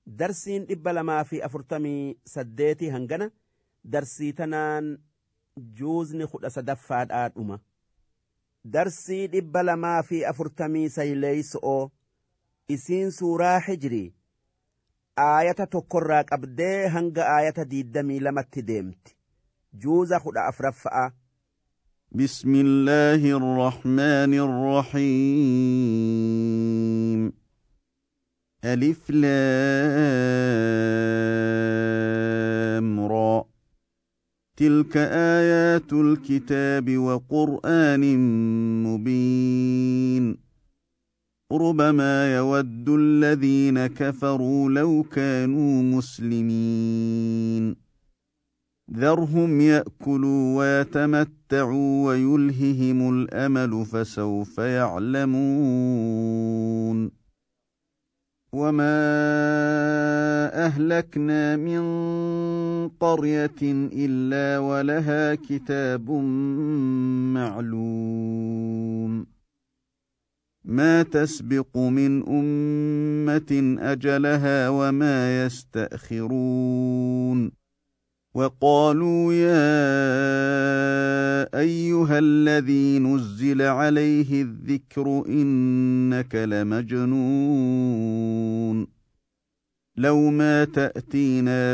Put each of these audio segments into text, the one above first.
darsiin 248 hangana darsii tanaan juuzni 13 dhuma. Darsii 249 isiin suuraa Hijrii aayata tokkorraa qabdee hanga aayata 22 deemti. juuza 14. بسم الله الرحمن الرحيم ألف لام را تلك آيات الكتاب وقرآن مبين ربما يود الذين كفروا لو كانوا مسلمين ذرهم يأكلوا ويتمتعوا ويلههم الأمل فسوف يعلمون وما أهلكنا من قرية إلا ولها كتاب معلوم ما تسبق من أمة أجلها وما يستأخرون وقالوا يا أيها الذي نزل عليه الذكر إنك لمجنون لو ما تأتينا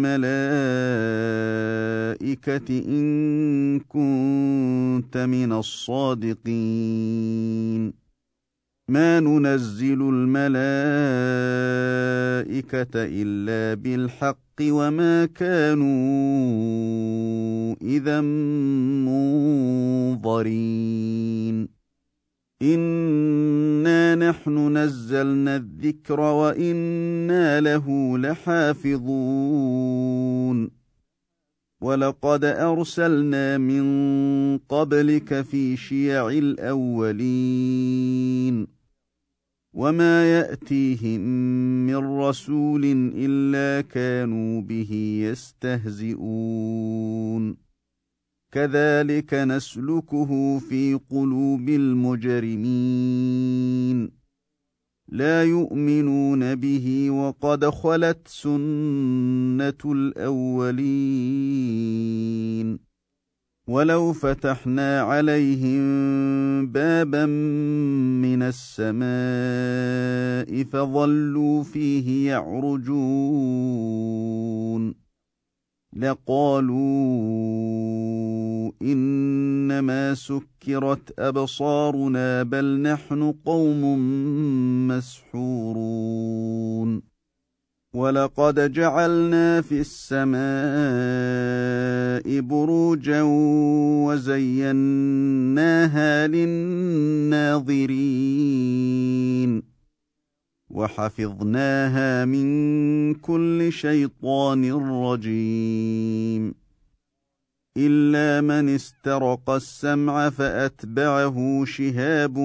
بالملائكة إن كنت من الصادقين ما ننزل الملائكة إلا بالحق وما كانوا إذا منظرين إنا نحن نزلنا الذكر وإنا له لحافظون ولقد أرسلنا من قبلك في شيع الأولين وما يأتيهم من رسول إلا كانوا به يستهزئون كذلك نسلكه في قلوب المجرمين لا يؤمنون به وقد خلت سنة الأولين ولو فتحنا عليهم بابا من السماء فظلوا فيه يعرجون لقالوا إنما سكرت أبصارنا بل نحن قوم مسحورون ولقد جعلنا في السماء بروجا وزيناها للناظرين وحفظناها من كل شيطان رجيم إلا من استرق السمع فأتبعه شهاب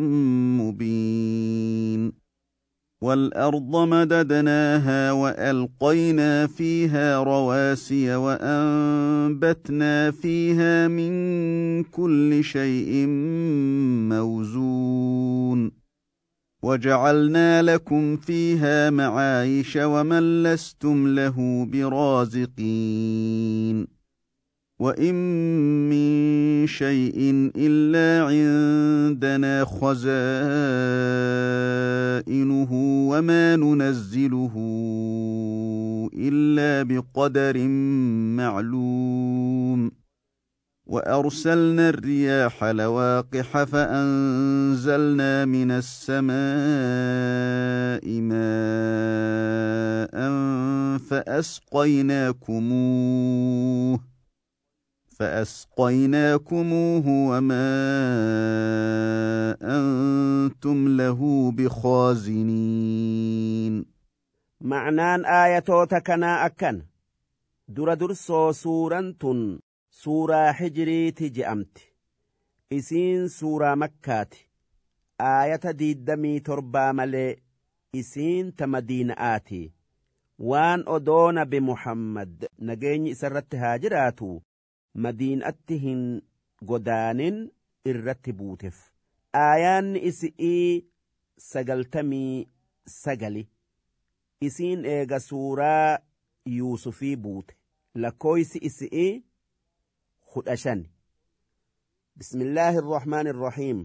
مبين والأرض مددناها وألقينا فيها رواسي وأنبتنا فيها من كل شيء موزون وجعلنا لكم فيها معايش ومن لستم له برازقين وإن من شيء إلا عندنا خزائنه وما ننزله إلا بقدر معلوم وأرسلنا الرياح لواقح فأنزلنا من السماء ماء فأسقيناكموه وما أنتم له بخازنين معنان آياتوتا كنا أكن درسو سورة سورة حجري تجأمت إسين سورة مكات آية ديدمي تربا ملي إسين تمدين آتي وان أدون بمحمد نجيني سرت هاجراتو مدينتهن قدان الرتبوتف آيان إسئي سقلتمي سقلي isiin eega suuraa yuusufii buute lakkooysi isi'ii 15 bismillaahi irrahmaani irrahiim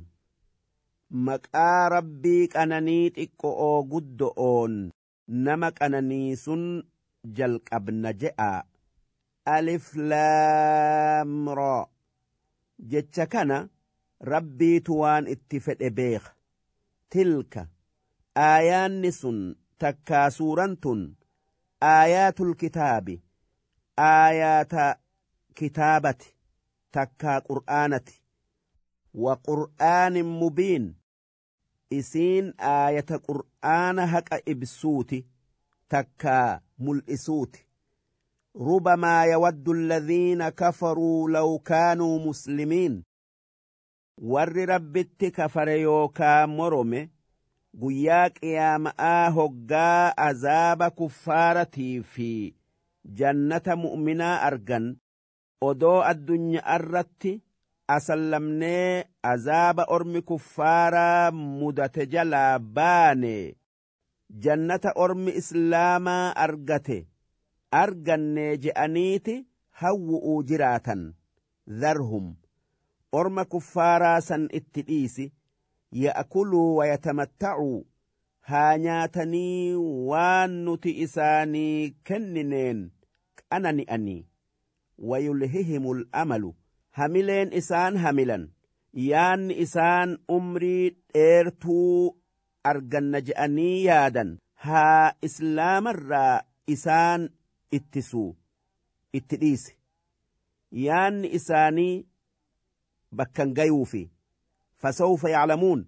maqaa rabbii qananii xiqqo'oo guddo'oon nama qananii sun jalqabna je'a alif laam raa jecha kana rabbiitu waan itti fedhe beeka tilka aayaanni sun takkaa suuran tun aayaatul kitaabi aayaata kitaabati takkaa qur'aanati wa qur'aanin mubiin isiin aayata qur'aana haqa ibsuuti takkaa mul'isuuti rubamaa yawaddu alladhiina kafaruu law kaanuu muslimiin warri rabbitti kafare yookaa morome guyyaa qiyaama'aa hoggaa azaaba kuffaaratii fi jannata mu'minaa argan odoo addunyaa irratti asallamnee azaaba ormi kuffaaraa mudate jalaa baane jannata ormi islaamaa argate arganne je'aniiti hawwu'uu jiraatan dharhum orma kuffaaraa san itti dhiisi ya'kuluu wayatamatta'uu haa nyaatanii waan nuti isaanii kennineen qanani'anii wayulhihimul amalu hamileen isaan hamilan yaanni isaan umrii dheertuu arganna je'anii yaadan haa islaamarraa isaan ittisuu itti dhiise yaanni isaanii bakkan gayuufi fasawfa ya'lamuun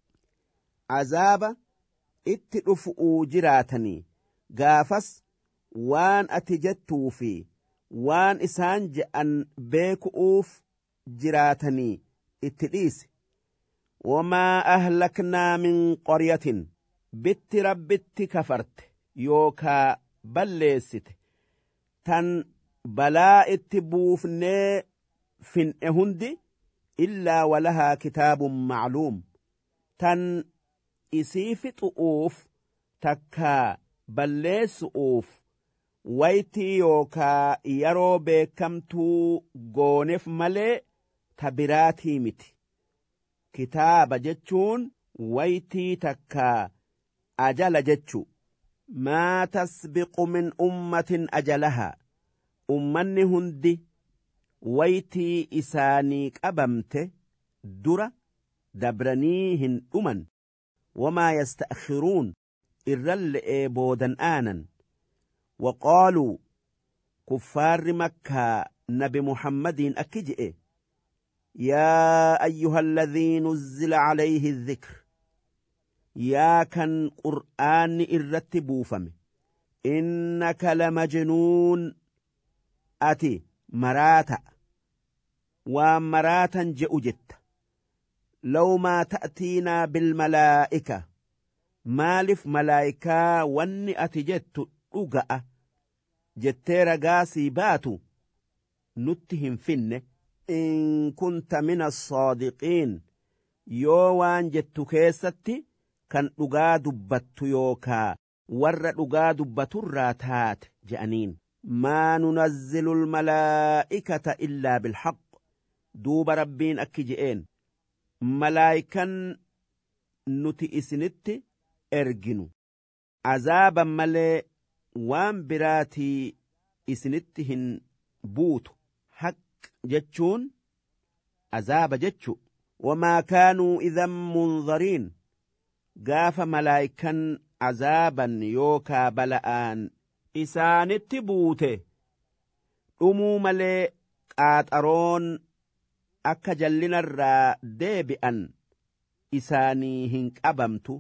azaaba itti dhufu'uu jiraatanii gaafas waan ati jettuu fi waan isaan je'an beeku'uuf jiraatanii itti dhiise wamaa ahlaknaa min qaryatin bitti rabbitti kafarte yookaa balleessite tan balaa itti buufnee fin'e hundi illaa walahaa kitaabun macluum tan isii fixu'uuf takkaa balleessu'uuf waytii yookaa yeroo beekamtuu gooneef malee ta biraatii miti kitaaba jechuun waytii takkaa ajala jechu maa tasbiqu min ummatin ajalahaa ummanni hundi waytii isaanii qabamte dura dabranii hin dhuman wamaa yasta'khiruun irran le'ee boodan aanan waqaaluu kuffaarri makkaa nabi muhammadin akki je'e yaa ayyuha alladhii nuzzila calayhi dhikr yaa kan qur'aanni irratti buufame innaka lamajnuun ati maraata waan maraatan je'u jetta law maa ta'tiinaa bilmalaa'ika maalif malaa'ikaa wanni ati jettu dhuga'a jettee ragaasii baatu nutti hin finne in kunta min assaadiqiin yoo waan jettu keessatti kan dhugaa dubbattu yookaa warra dhugaa dubbaturraa taate je'aniin maa nunazzilu almalaa'ikata illaa bilhaq duuba rabbiin akki je'een malaa'ikan nuti isinitti erginu azaaban malee waan biraatii isinitti hin buutu haq jechuun azaaba jechu wamaa kaanuu idan munzariin gaafa malaa'ikan azaaban yookaa bala'aan isaanitti buute dhumuu malee qaaxaroon akka jallinarraa deebi'an isaanii hin qabamtu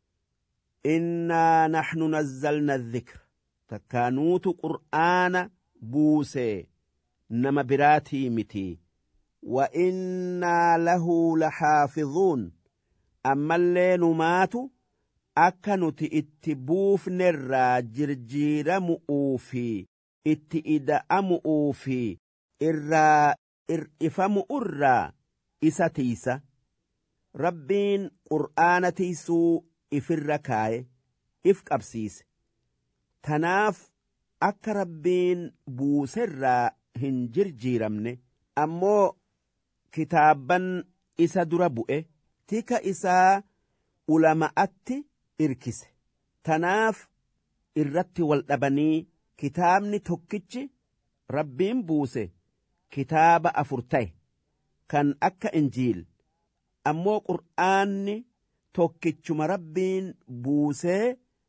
innaa naxnu nazzalna dhikra takkaanuutu qur'aana buusee nama biraatii miti wa innaa lahu laxaafizuun ammallee numaatu akka nuti itti buufnerraa jirjiiramu'uu fi itti ida'amu'uu fi irraa ir'ifamu'urraa isa tiisa rabbiin qur'aana tiisuu ifirra kaaye if qabsiise tanaaf akka rabbiin buuserraa hin jirjiiramne ammoo kitaaban isa dura bu'e tika isaa ulama'atti irkise tanaaf irratti wal dhabanii kitaabni tokkichi rabbiin buuse kitaaba 4 ta'e kan akka injiil ammoo qur'aanni tokkichuma rabbiin buusee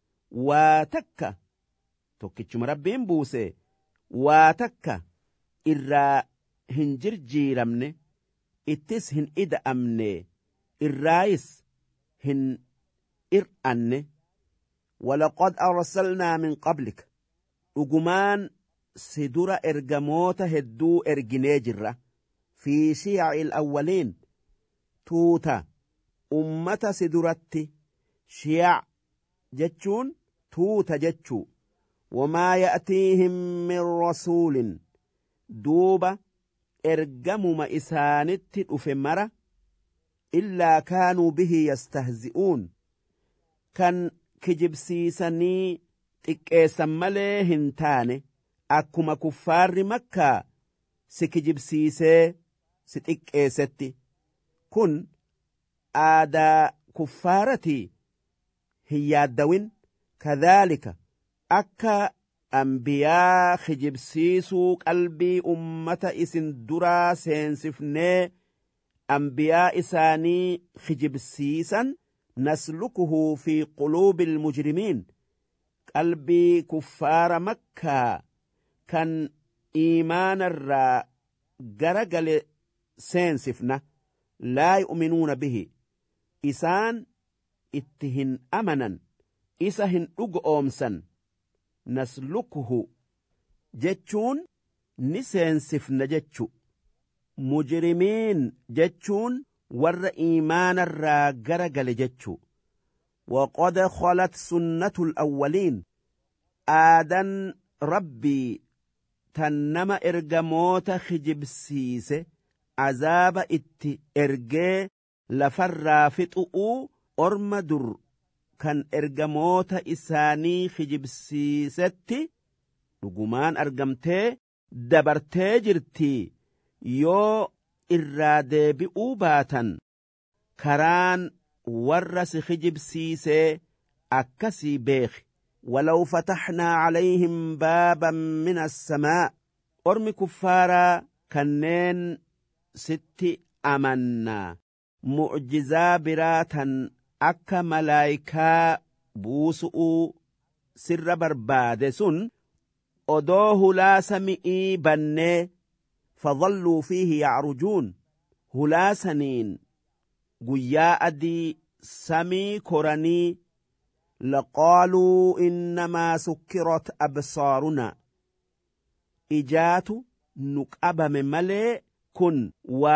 waa takka irraa hin jirjiiramne ittis hin ida'amne irraayis hin ir'anne ولقد أرسلنا من قبلك dhugumaan si dura ergamoota hedduu erginee jirra fi shiya'i al-awwaliin tuuta ummata si duratti shiya' jechuun tuuta jechuu wamaa ya'tiihim min rasuulin duuba ergamuma isaanitti dhufe mara illaa kaanuu bihi yastahzi'uun kan kijibsiisanii xiqqeessan malee hin taane akkuma kuffaarri makkaa si kijibsiisee si xiqqeessetti kun aadaa kuffaaratii hin yaaddawin kadhaalika akka anbiyaa kijibsiisuu qalbii ummata isin duraa seensifnee anbiyaa isaanii kijibsiisan نسلكه في قلوب المجرمين قلبي كفار مكة كان إيمان الرا جرجل سينسفنا لا يؤمنون به إسان اتهن أمنا إسهن أمسا نسلكه جتشون نسينسفنا جتشو مجرمين جتشون ور إيمان الرا جرجل جتشو وقد خلت سنة الأولين آدن ربي تنما إرجموت خجب سيسه عذاب ات إرجي لفر فتؤو أرمدر كان إرجموت إساني خجب سيستي نجمان أرجمتي دبرتي جرتي يو irraa deebi'uu baatan karaan warra si kijibsiisee akkasii beeki walaw fatahnaa calayhim baaban min assamaa ormi kuffaaraa kanneen sitti amannaa mu'jizaa biraatan akka malaayikaa buusu'uu sirra barbaade sun odoo hulaa sami'ii bannee فظلوا فيه يعرجون هلا سنين قيا أدي سمي كرني لقالوا إنما سكرت أبصارنا إجات نكأب من ملئ كن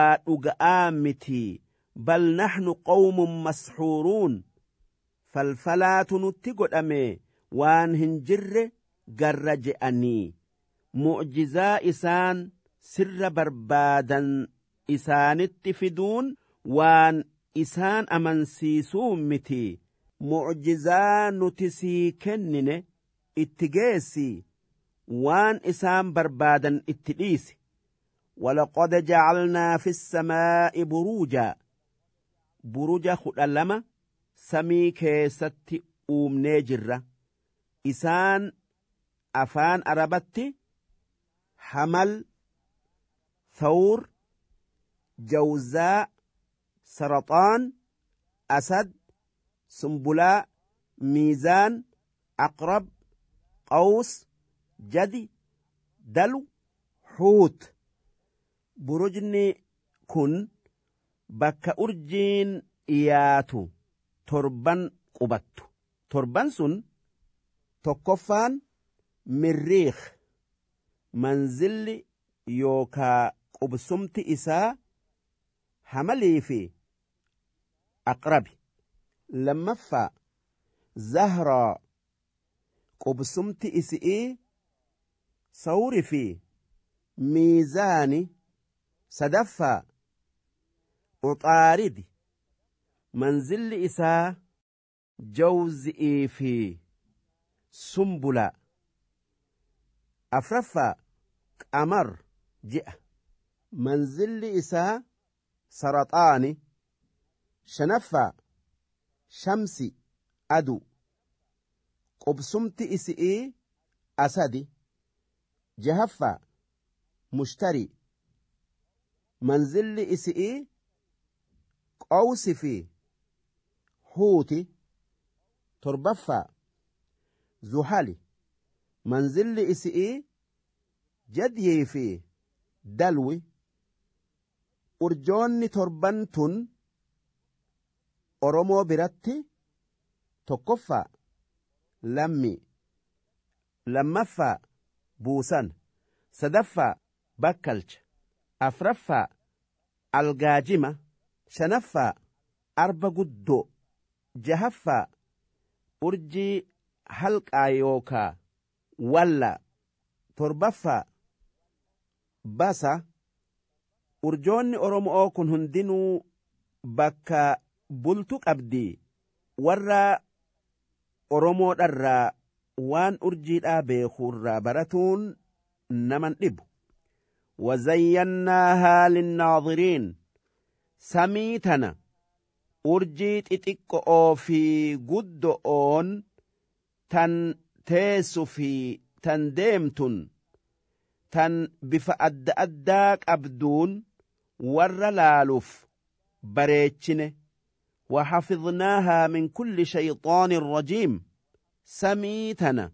ونقآمتي بل نحن قوم مسحورون فالفلات نتقل أمي وان هنجر قرج أني معجزا إسان sirra barbaadan isaanitti fiduun waan isaan amansiisuu miti mu'jizaa nuti sii kennine itti geessi waan isaan barbaadan itti dhiisi walaqad jacalnaa fi السماء buruja 12 samii keessatti uumnee jirra isaan afaan arabatti hamal ثور جوزاء سرطان أسد سنبلاء ميزان عقرب قوس جدي دلو حوت برجني كن بك أرجين إياتو تربان قبتو تربان سن تقفان مريخ منزل يوكا qubsumti isaa hamalii fi aqrabi lammaffaa zahraa qubsumti isi'ii sawri fi miizaani sadaffaa uxaaridi manzilli isaa jawzi'ii fi sumbula afraffaa qamar ji'a manzilli isaa saraxaani shanaffaa shamsi adu qubsumti isi'ii asadi jahaffaa mushtari manzilli isi'ii qawsi fi huuti torbaffaa zuhali manzilli isi'ii jadyii fi dalwi urjoonni torban tun oromoo biratti tokkoffaa lammi lammaffaa buusan sadaffaa bakkalcha afraffaa algaajima shanaffaa arba guddoo jahaffaa urjii halqaa yookaa walla torbaffaa basa urjoonni oromoo kun hundinuu bakka bultu qabdii warra oromoodharraa waan urjiidhaa beekuurraa baratuun naman dhibu wazayyannaahaa linnaadhiriin samii tana urjii xixiqqo'oo fi guddo'oon tan teessu fi tan deemtun tan bifa adda addaa qabduun warra laaluuf bareechine وحفظناها من كل شيطان رجيم سميتنا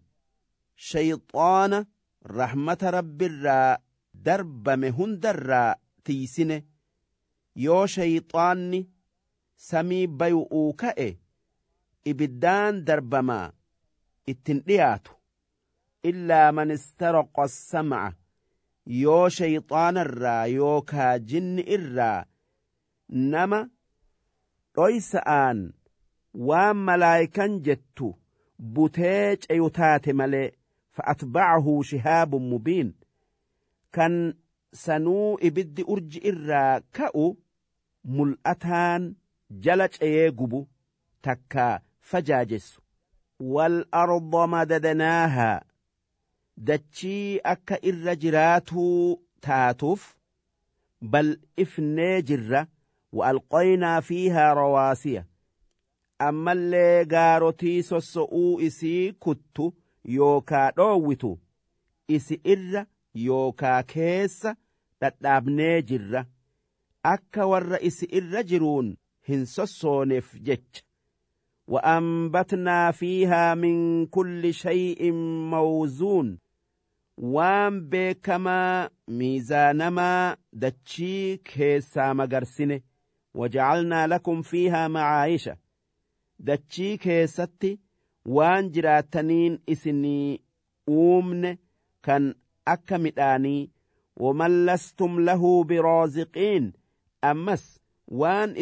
شيطان رحمة رب الراء درب مهند الراء تيسنه يو شيطاني سمي بيؤوكئ إبدان دربما اتنقياته إلا من استرق السمع يو شيطان الراء يوكا جن الراء نما dhoysa'aan waan malaayikan jettu butee ceyutaate malee fa'atbacahu shihaabun mubiin kan sanuu ibiddi urji irraa ka'u mul'ataan jala ceyee gubu takkaa fajaajessu والأرض مددناها دتشي أكا إر جراتو تاتوف بل إفني جرة وألقينا فيها رواسية أما اللي غاروتي سوسؤو إسي كتو يوكا دووتو إسي إر يوكا كيس تتابني جرة أكا ور إسي إر جرون هنسوسونف جتش وأنبتنا فيها من كل شيء موزون وان بكما ميزانما دتشي كيسا مغرسنه وجعلنا لكم فيها معايشة دتشي كيستي وان جراتنين إسني أومن كان أكمداني ومن لستم له برازقين أمس وان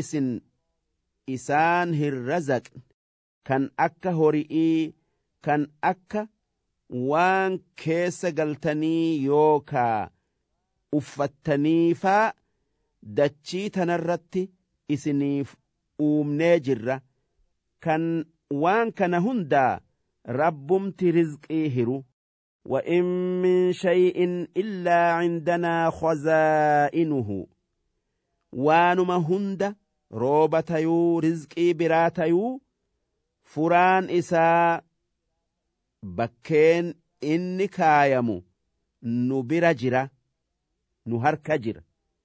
إسان هالرزق kan akka horii kan akka waan keessa galtanii yookaa uffattanii faa dachii tanarratti isiniif uumnee jirra kan waan kana hundaa rabbumti rizqii hiru وإن من شيء إلا عندنا خزائنه وانما هند روبتيو رزقي براتيو furaan isaa bakkeen inni kaayamu nu bira jira nu harka jira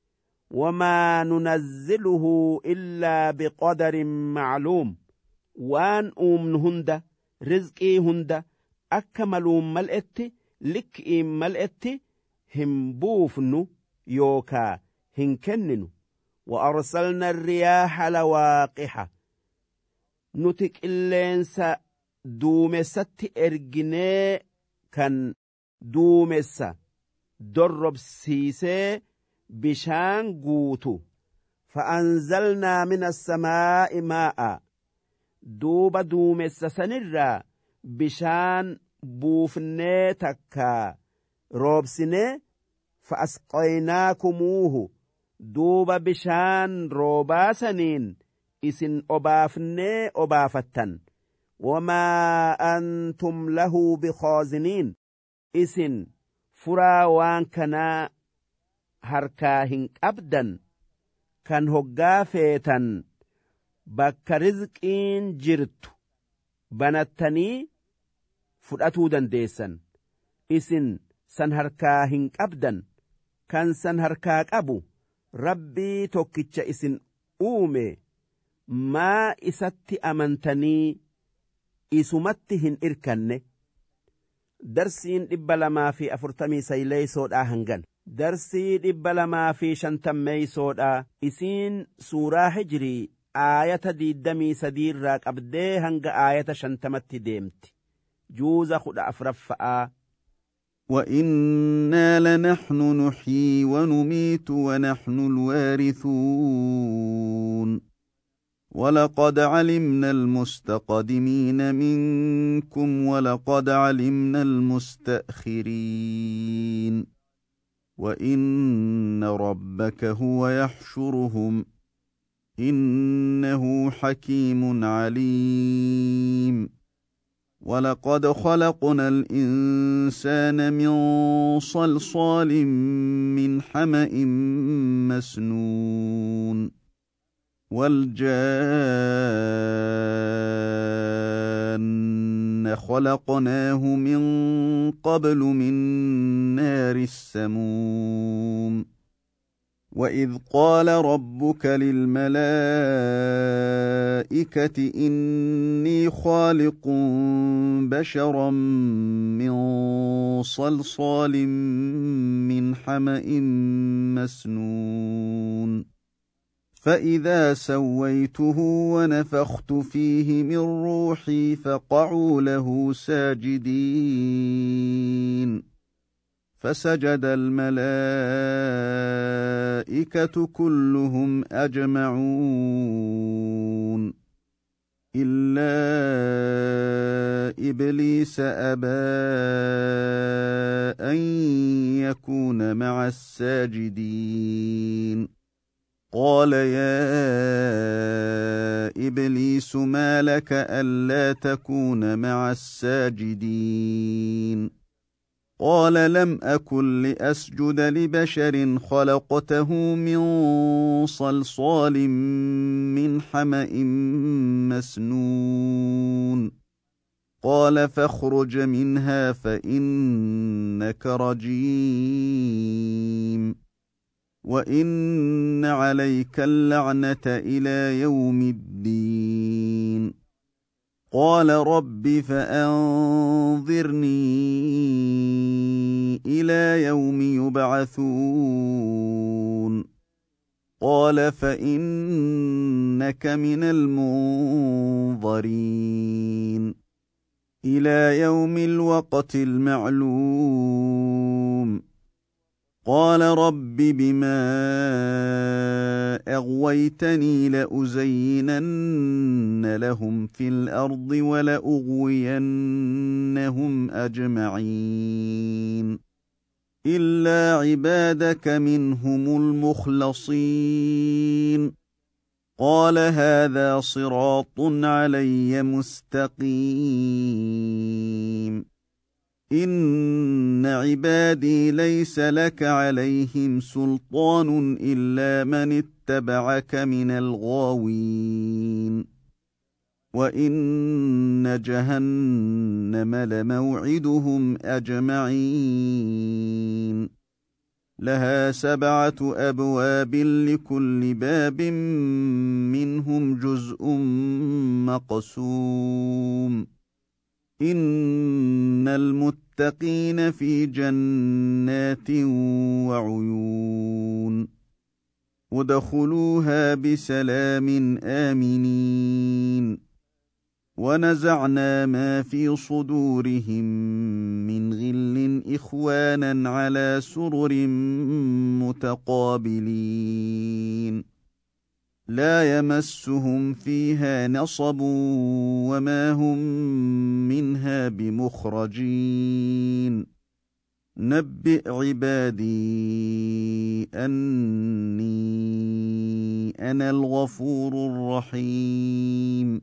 wamaa nunazziluhu illaa biqadarin macluum waan uumnu hunda rizqii hunda akka maluum mal'etti likki'iin mal'etti hin buufnu yookaa hin kenninu wa arsalna arriyaaha lawaaqixa nuti qilleensa duumessatti erginee kan duumessa dorrobsiisee bishaan guutu fa'anzalnaa min assamaa'i maa'a duuba duumessa sanirraa bishaan buufnee takkaa roobsinee fa'asqaynaakuumuuhu duuba bishaan roobaasaniin isin obaafnee obaafattan wamaa antum lahu bikhaaziniin isin furaa waan kanaa harkaa hin qabdan kan hoggaa feetan bakka rizqiin jirtu banattanii fudhatuu dandeessan. Isin san harkaa hin qabdan. Kan san harkaa qabu Rabbii tokkicha isin uume. Maa isatti amantanii isumatti hin irkanne. Darsiin 249 hangan. Darsii 250 isiin suuraa Hijirii aayata 23 irraa qabdee hanga aayata 50tti deemti. Juuza 14. وإنا لنحن نحيي ونميت ونحن الوارثون ولقد علمنا المستقدمين منكم ولقد علمنا المستأخرين وإن ربك هو يحشرهم إنه حكيم عليم ولقد خلقنا الإنسان من صلصال من حمأ مسنون والجان خلقناه من قبل من نار السموم وإذ قال ربك للملائكة إني خالق بشرا من صلصال من حمأ مسنون فإذا سويته ونفخت فيه من روحي فقعوا له ساجدين فسجد الملائكة كلهم أجمعون إلا إبليس أبى أن يكون مع الساجدين قال يا إبليس ما لك ألا تكون مع الساجدين قال لم أكن لأسجد لبشر خلقته من صلصال من حمأ مسنون قال فاخرج منها فإنك رجيم وإن عليك اللعنة إلى يوم الدين قال رب فأنظرني إلى يوم يبعثون قال فإنك من المنظرين إلى يوم الوقت المعلوم قال رب بما أغويتني لأزينن لهم في الأرض ولأغوينهم أجمعين إلا عبادك منهم المخلصين قال هذا صراط علي مستقيم إن عبادي ليس لك عليهم سلطان إلا من اتبعك من الغاوين وإن جهنم لموعدهم أجمعين لها 7 أبواب لكل باب منهم جزء مقسوم إن المتقين في جنات وعيون ادخلوها بسلام آمنين ونزعنا ما في صدورهم من غل إخوانا على سرر متقابلين لا يمسهم فيها نصب وما هم منها بمخرجين نبئ عبادي أني أنا الغفور الرحيم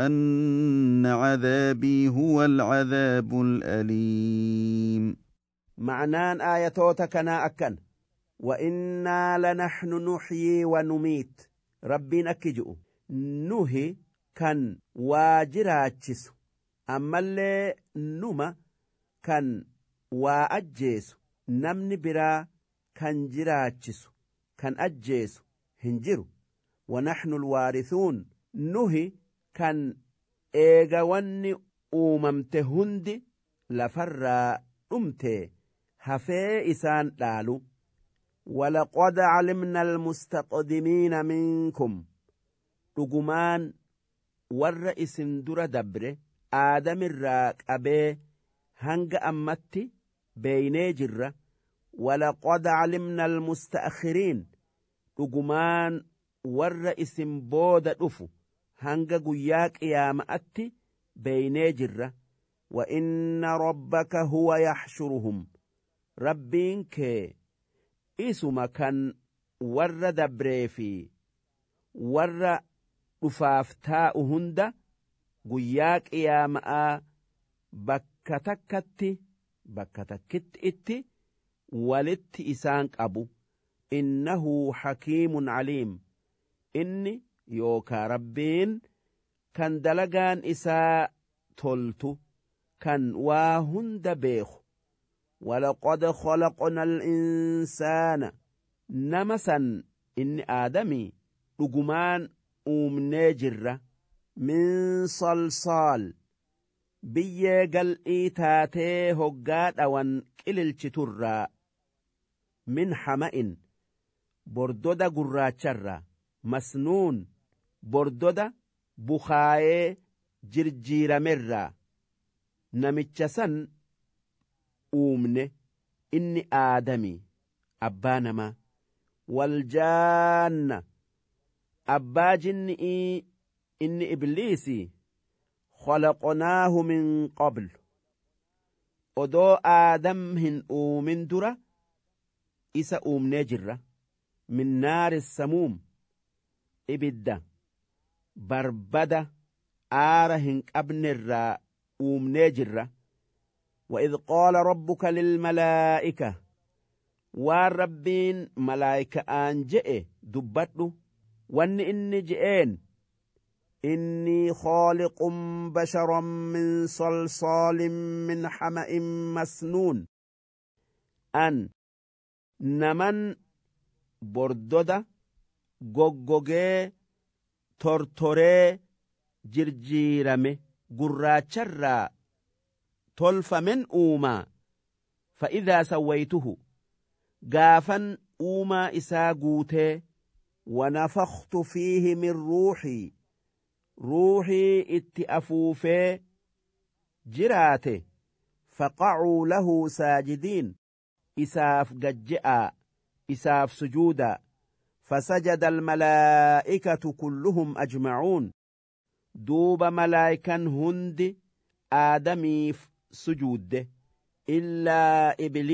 وأن عذابي هو العذاب الأليم معنان آياتوتا كنا أكن وإنا لنحن نحيي ونميت ربين أكجؤ نهي كان واجراتشس أما اللي نما كان وأجيس نمني برا كان جراتشس كان أجيس هنجرو ونحن الوارثون نهي كان إيغواني أوممته هندي لفرّا أمته هفي إسان لالو ولقد علمنا المستقدمين منكم رجمان والرئيس در دبر آدم الراك أبي هنگ أمتي بيني جرة ولقد علمنا المستأخرين رجمان والرئيس بود أفو هنگ قياك يا مأتي بيني جرة وإن ربك هو يحشرهم ربينك إسما كان ور دبريفي ور رفافتاء هند قياك يا ماء بكتكت إتي ولت إسانك أبو إنه حكيم عليم إني يوكا ربين كان دلقان إساء تلتو كان واهند بيخ ولقد خلقنا الإنسان نمسا إن آدمي رجمان نجرة من صلصال بيّقل إيتاتي هقات أوان كللشترّا من حمأ بردودة قراتشرّا مسنون بردودة بخاية جرجير مرّا نمتشسن أومني إني آدمي أبانما والجان أبا جنئي إني إبليسي خلقناه من قبل أدو آدم هن أومن درة إسا أومني جرة من نار السموم إبدا بربدا آرهن أبن الراء أومني جرة وإذ قال ربك للملائكة والربين ملائكة أنجئ دبتلو وان إني جئين إني خالق بشرا من صلصال من حمأ مسنون أن نمن بردودة غوغوغي تورتوري جرجيرمي قراتشرا تلف من أوما فإذا سويته قافا أوما إساقوته ونفخت فيه من روحي اتأفوفي جراته فقعوا له ساجدين إساف قجئا إساف سجودا فسجد الملائكة كلهم أجمعون دوب ملائكا هند آدمي سجود إلا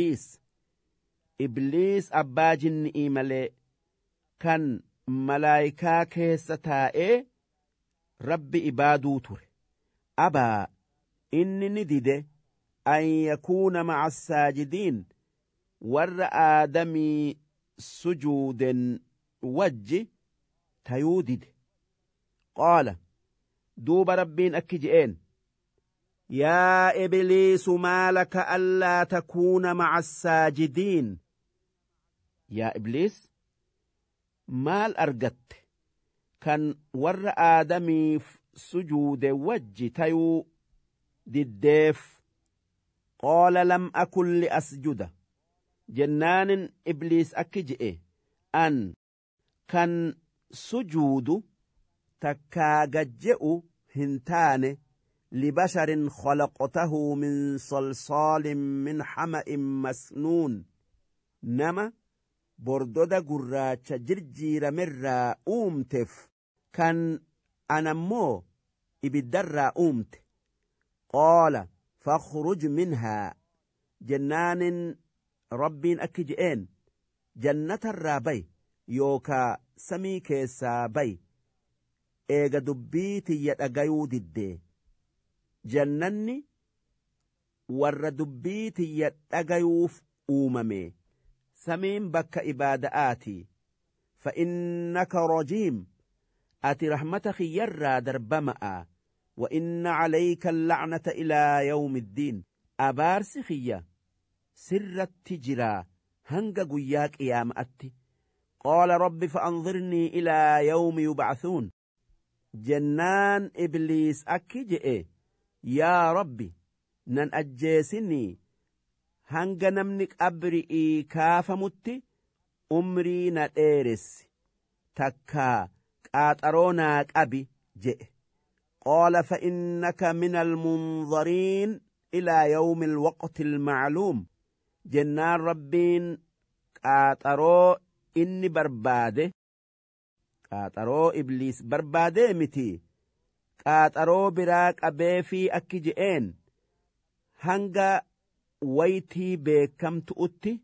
إبليس أبا جنئي ملئ كان ملائكا كيستائي رب إبادو تر أبا إني ندد أن يكون مع الساجدين ور آدمي سجود وجه تيودد قال دوب ربين أكجئين يا إبليس ما لك ألا تكون مع الساجدين يا إبليس مال أرقت كان ور آدمي سجود وجه تيو دديف قال لم أكن لأسجد جنان إبليس أكجئ أن كان سجود تكاجئ هنتان لبشر خلقته من صلصال من حمأ مسنون نما بردودا قراتش جرجير مرة أومتف كان أنمو إبدر أومت قال فاخرج منها جنان ربين أكجئين جنة الرابي يوكا سميك سابي إيغا دبيتي يتأغيو ددي جنني warra dubbii tiyya dhagayuuf uumame samiin bakka ibaada'aati fa'innaka rajiim ati rahmata kiyyarraa darbama'a وإن عليك اللعنة إلى يوم الدين أبارس خيّة سر التجرى هنگ قياك إيامأتي قال رب فأنظرني إلى يوم يبعثون جنان إبليس أكجئ يا ربي نن أجيسني هنگ نمنك أبرئي كافمتي أمري نتيرس تكا قاتروناك أبي جئ قال فإنك من المنظرين إلى يوم الوقت المعلوم جنان ربين قاترو إني برباده قاترو إبليس برباده متي قاترو براك أبي في أكجئين هنگا ويتي بكم تؤتي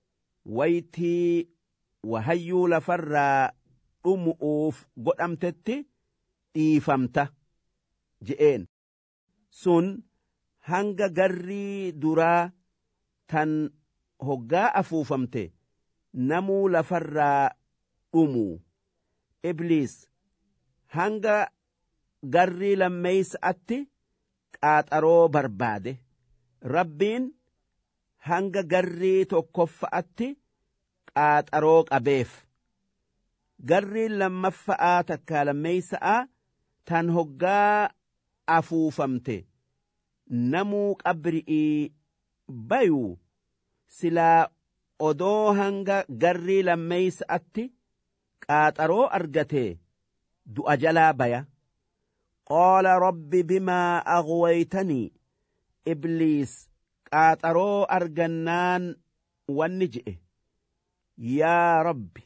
ويتي وهيو لفر أمؤوف قد أمتتي إيفمته je'een sun hanga garrii duraa tan hoggaa afuufamte namuu lafarraa dhumuu ibliis hanga garrii lammeeysa'atti qaaxaroo barbaade rabbiin hanga garrii tokkoffa'atti qaaxaroo qabeef garriin lammaffa'aa takkaa lammeeysa'aa tan hoggaa afuufamte namuu qabri'ii bayuu silaa odoo hanga garrii lammeeysa'atti qaaxaroo argatee du'a jalaa baya qaala rabbi bimaa aghwaytanii ibliis qaaxaroo argannaan wanni je'e yaa rabbi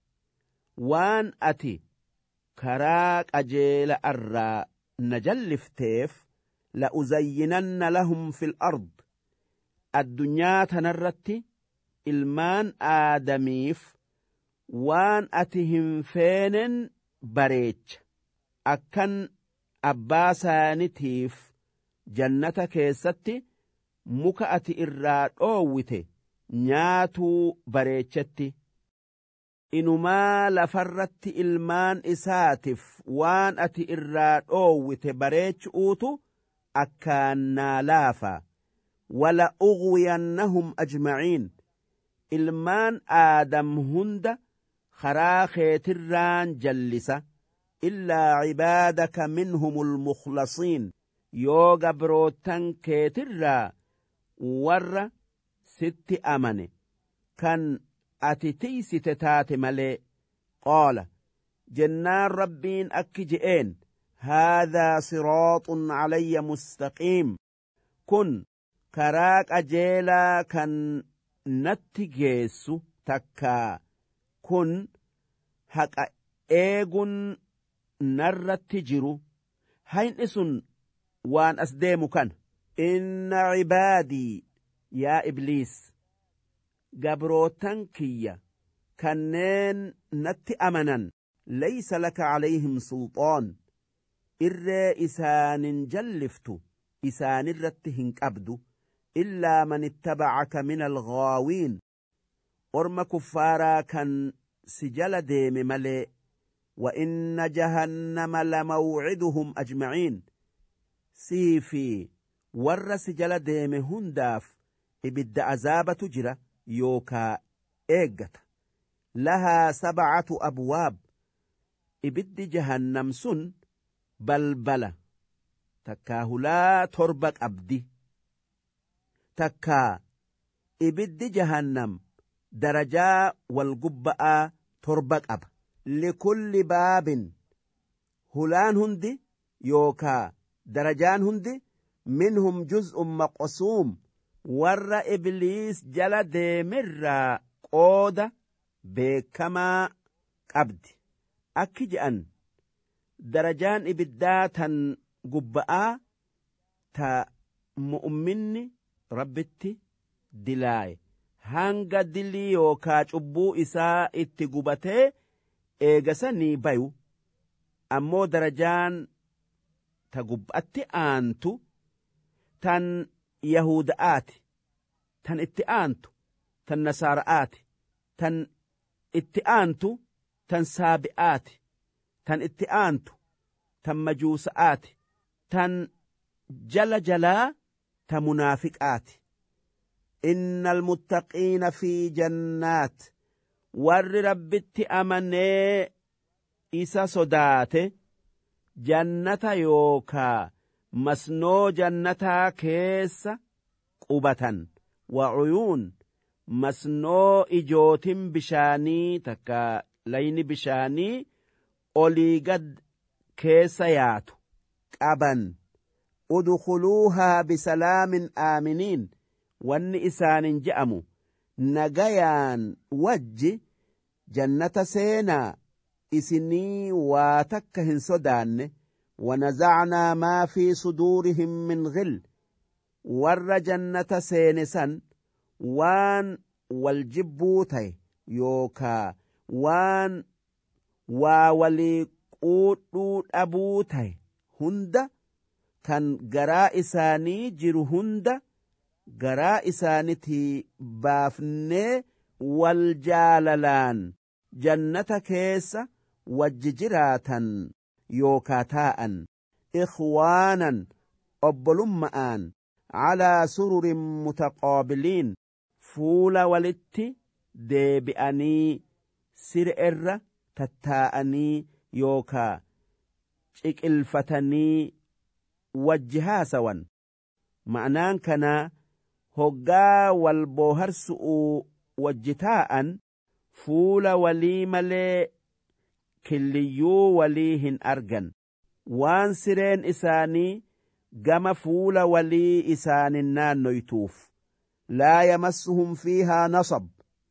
waan ati karaa qajeela irraa نجلفتيف لأزينن لهم في الأرض الدنيا تنرتي المان آدميف وان أتهم فين بريج أكن أباسانتيف جنة كيستي مكأتي إراد أووتي نياتو بريجتي inumaa lafarratti ilmaan isaatiif waan ati irraa dhoowwite bareechuutu akkaan naa laafa wala ughwiyannahum ajmaciin ilmaan aadam hunda karaa keetirraan jallisa illaa cibaadaka minhum almukhlasiin yoo gabrootan keetirraa warra sitti amane kan ati tiisite taate malee qaala jennaan rabbiin akki je'een haadhaa siraaxun calayya mustaqiim kun karaa qajeelaa kan natti geessu takkaa kun haqa eegun narratti jiru hayni sun waan as deemu kana inna cibaadii yaa ibliis gabrootan kiyya kanneen natti amanan laysa laka calayhim sulxaan irree isaanin jalliftu isaanirratti hin qabdu illaa man ittabacaka min alghaawiin orma kuffaaraa kan si jala deeme malee wa inna jahannama lamawciduhum ajmaciin sii fi warra si jala deeme hundaaf ibidda azaabatu jira yookaa eeggata lahaa 7 abwaab ibiddi jahannam sun balbala takkaa hulaa 7 qabdi takkaa ibiddi jahannam darajaa wal gubba'aa 7 qaba likulli baabin hulaan hundi yookaa darajaan hundi minhum juz'un maqsuum warra ibliis jala deemirraa qooda beekamaa qabdi akki je'an darajaan ibiddaa tan gubba'aa ta mu'minni rabbitti dilaaye hanga dilii yookaa cubbuu isaa itti gubatee eegasanii bayu ammoo darajaan ta gubbatti aantu tan yahuda'aati tan itti aantu tan nasaara'aati tan itti aantu tan saabi'aati tan itti aantu tan majuusa'aati tan jala jalaa ta munaafiqaati inna almuttaqiina fi jannaat warri rabbitti amanee isa sodaate jannata yookaa masnoo jannataa keessa qubatan wa'uyuun masnoo ijootin bishaanii takka layni bishaanii olii gad keessa yaatu qaban udkhuluuhaa bisalaamin aaminiin wanni isaanin je'amu nagayaan wajji jannata seenaa isinii waa takka hin sodaanne ونزعنا ما في صدورهم من غل ور جنة سينسا وان والجبوتي يوكا وان واولي قود أبوتي هند كان غراء إساني جر هند غراء إسانتي بافني والجاللان جنة كيس وججراتا yookaa taa'an ikhwaanan obbolummaan calaa sururin mutaqaabiliin fuula walitti deebi'anii sir'erra tattaa'anii yookaa ciqilfatanii wajji haasawan ma'anaan kanaa hoggaa wal booharsu'uu wajji taa'an fuula walii malee killiyyuu walii hin argan waan sireen isaanii gama fuula walii isaanin naannoytuuf laa yamassuhum fiihaa nasab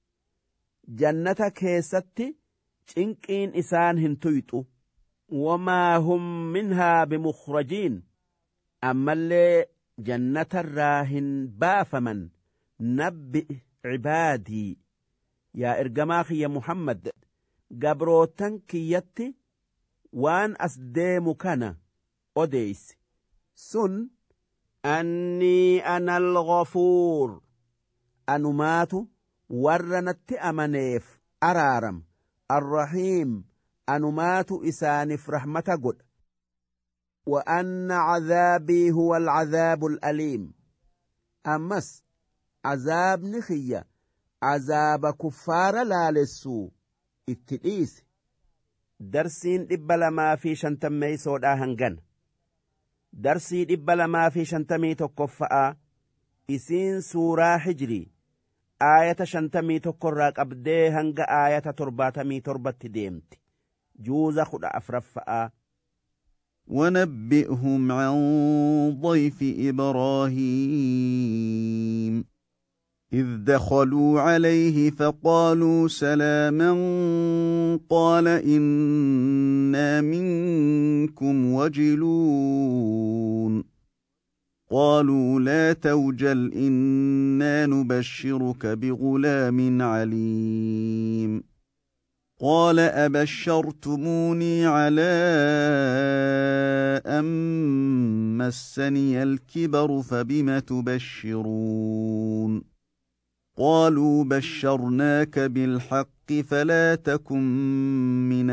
jannata keessatti cinqiin isaan hin tuyxu wamaa hum minhaa bimukhrajiin ammallee jannatarraa hin baafaman nabbi cibaadii yaa ergamaa kiyya muhammad gabrootan kiyyatti waan as deemu kana odeeysi sun annii ana alghafuur anumaatu warra natti amaneef araaram arrahiim anumaatu isaanif rahmata godha wa anna cadaabii huwa alcadaabu alaliim ammas cazaabni kiyya cazaaba kuffaara laalessuu itti dhiisi darsiin 250 hangana darsii 251 isiin suuraa hijrii aayata 51 irraa qabdee hanga aayata 77 deemti juuza 14 ونبئهم عن ضيف إبراهيم إذ دخلوا عليه فقالوا سلاما قال إنا منكم وجلون قالوا لا توجل إنا نبشرك بغلام عليم قال أبشرتموني على أن مسني الكبر فبم تبشرون قالوا بشرناك بالحق فلا تكن من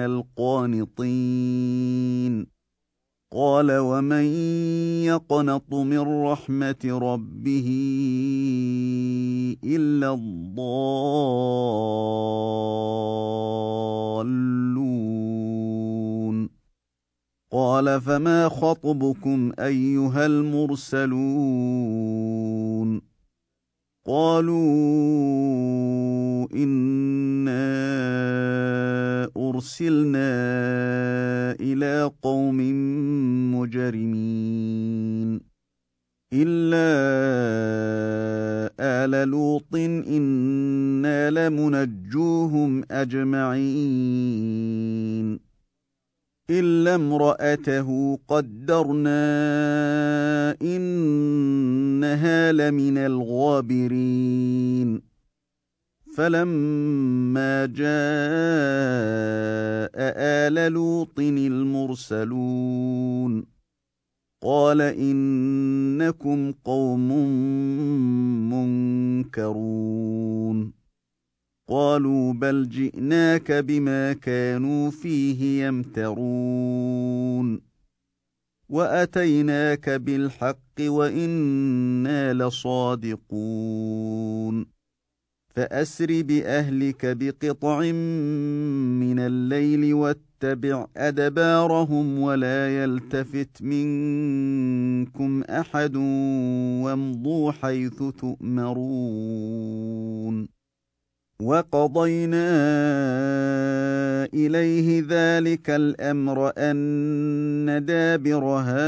القانطين قال ومن يقنط من رحمة ربه إلا الضالون قال فما خطبكم أيها المرسلون قالوا إنا أرسلنا إلى قوم مجرمين إلا آل لوط إنا لمنجوهم أجمعين إلا امرأته قدرنا إنها لمن الغابرين فلما جاء آل لوط المرسلون قال إنكم قوم منكرون قالوا بل جئناك بما كانوا فيه يمترون وأتيناك بالحق وإنا لصادقون فأسر بأهلك بقطع من الليل واتبع أدبارهم ولا يلتفت منكم أحد وامضوا حيث تؤمرون وقضينا إليه ذلك الأمر أن دابر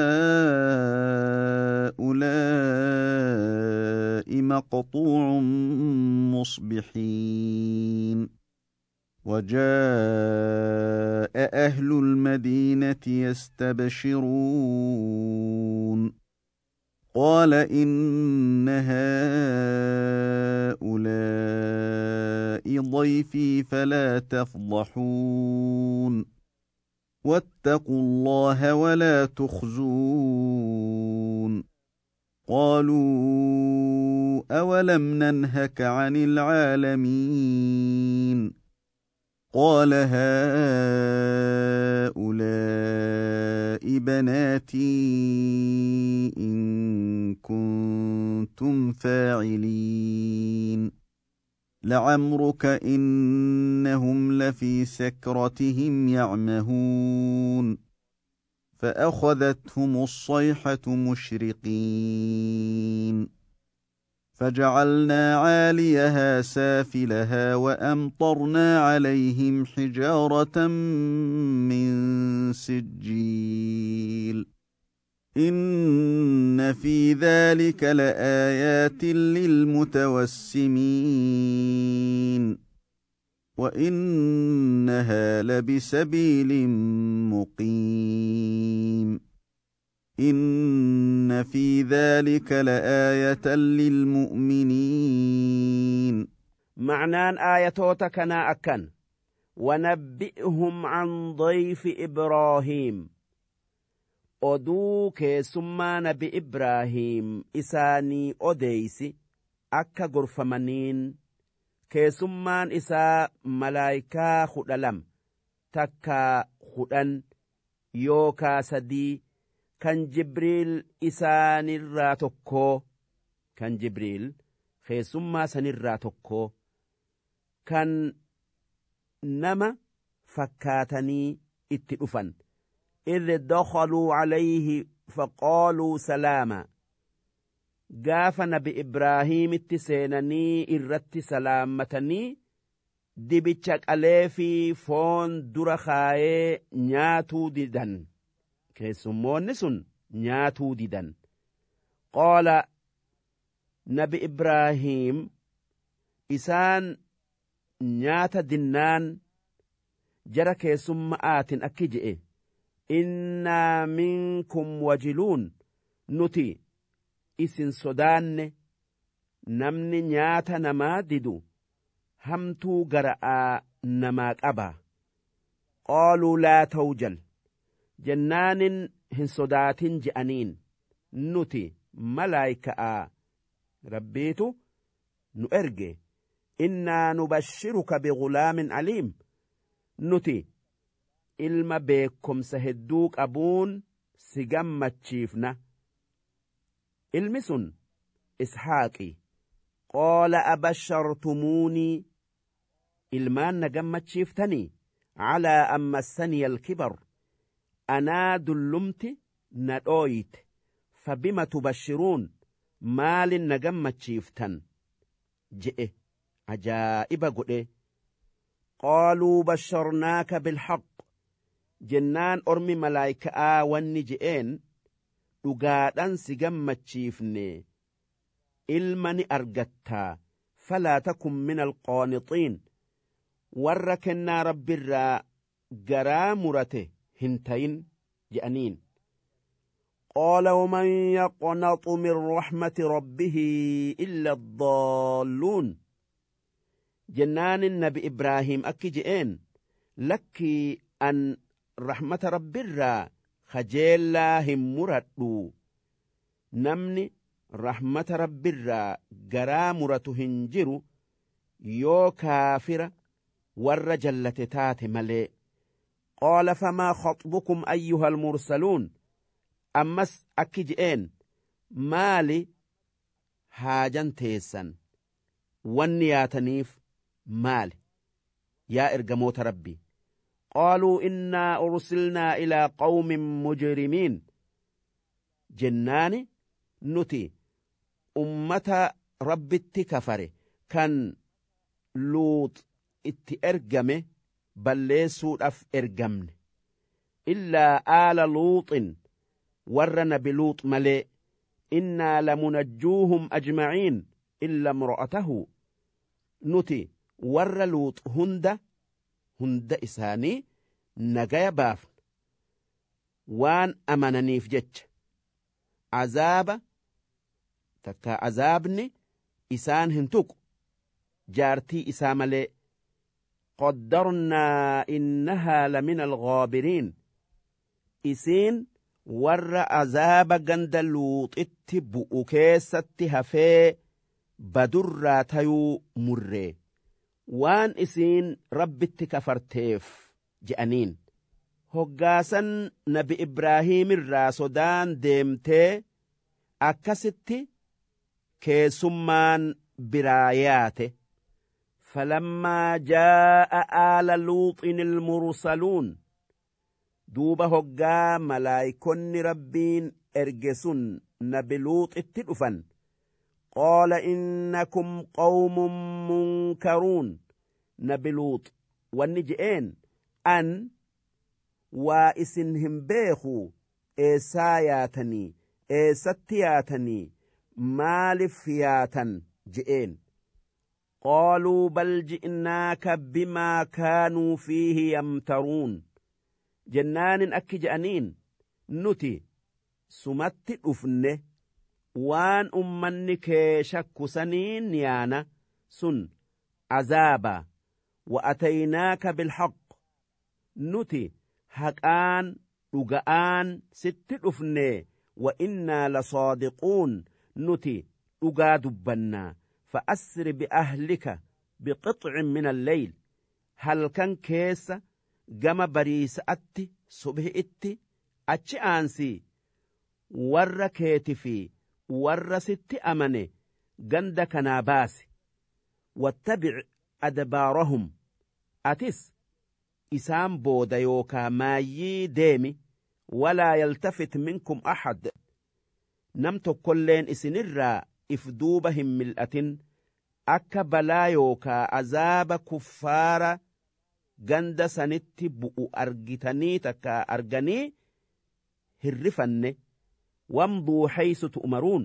هؤلاء مقطوع مصبحين وجاء أهل المدينة يستبشرون قال إن هؤلاء ضيفي فلا تفضحون واتقوا الله ولا تخزون قالوا أولم ننهك عن العالمين قال هؤلاء بناتي إن كنتم فاعلين لعمرك إنهم لفي سكرتهم يعمهون فأخذتهم الصيحة مشرقين فجعلنا عاليها سافلها وأمطرنا عليهم حجارة من سجيل إن في ذلك لآيات للمتوسمين وإنها لبسبيل مقيم إن في ذلك لآية للمؤمنين معنان آياتوتا كنا أكن ونبئهم عن ضيف إبراهيم oduu keessummaa nabi Ibraahiim isaanii odeysi akka gorfamaniin keessummaan isaa malaayikaa 12 takka 10 yookaa 3 kan Jibriil isaanirraa tokkoo kan Jibriil keessummaa sanirraa tokkoo kan nama fakkaatanii itti dhufan إذ دخلوا عليه فقالوا سلاما قاف نبي إبراهيم اتسينني إرت سلامتني دبتشك أليفي فون درخاي نياتو ديدن كيسمون نسن نياتو ديدن قال نبي إبراهيم إسان نيات دنان جرى كيسم آت أكجئ إنا منكم وجلون نتي إسن صدان نمني نياتا نماددو همتو قرأ نماك أبا قالوا لا توجل جنان هن صدات جأنين نتي ملايكا ربيتو نؤرجي إنا نبشرك بغلام عليم نتي ilma beekumsa hedduu qabuun si gammachiifna ilmi sun ishaaqi qaala abashartumuunii ilmaan na gammachiiftanii calaa an massaniya alkibar anaa dullumti na dhooyite fabima tubashiruun maalin na gammachiiftan je'e ajaa'iba godhe qaaluu basharnaaka bilhaq jennaan ormi malaayika'aa wanni je'een dhugaadhan si gammachiifne ilma ni argattaa falaa takun min alqaanixiin warra kennaa rabbirraa garaa murate hin tayin je'aniin قال ومن يقنط من رحمة ربه إلا الضالون جنان النبي إبراهيم أكي جئين لكي أن رحمة رب الرا kajeellaa hin muradhu namni rahmata rabbirraa garaa muratu hin jiru yoo kaafira warra jallate taate malee. qaala famaa khaxbukum ayyuha almursaluun ammas akki je'een maali haajan teessan wanni yaataniif maali yaa ergamoota rabbi. qaaluu innaa ursilnaa ilaa qawmin mujrimiin jennaani nuti ummata rabbitti kafare kan luut itti ergame balleessuudhaaf ergamne illaa aala luuxin warra nabi luux malee innaa lamunajjuuhum ajmaciin illa imro'atahu nuti warra luux hunda isaanii nagaya baafna waan amananiif jecha azaabni isaan hin tuqu jaartii isaa malee. qaddarnaa innahaa lamina alghaabiriin isiin warra azaaba ganda luuxitti bu'u keessatti hafee badurraa tayuu murree waan isiin rabbitti kafarteef je'aniin. hoggaasan nabi ibraahiimirraa sodaan deemtee akkasitti keessummaan biraa yaate. فلما جاء آل لوط المرسلون دوب هقا ملايكن ربين ارجسن نبي لوط اتدفن قال إنكم قوم منكرون نبي لوط والنجئين أن وإسنهم بيخو إيساياتني إيستياتني مالفياتا جئين. قالوا بل جئناك بما كانوا فيه يمترون جنان أكجأنين نتي سمت أفنه وان أمنك شك سنين يانا سن عذابا وأتيناك بالحق نتي حقان رقآن ست أفنه وإنا لصادقون نتي أقادبنا فأسر بأهلك بقطع من الليل هل كان كيس جم بريس أتي صبح أتي أتش آنسي ور كيتفي ور ست أمني جندك ناباس واتبع أدبارهم أتس إسام بوديوكا مايي ديمي ولا يلتفت منكم أحد نمتو كلين إسنرا ifduubahim mil'atin akka balaa yookaa azaaba kuffaara ganda sanitti bu'u argitanii takka arganii hirrifanne wamduu haysu tu'maruun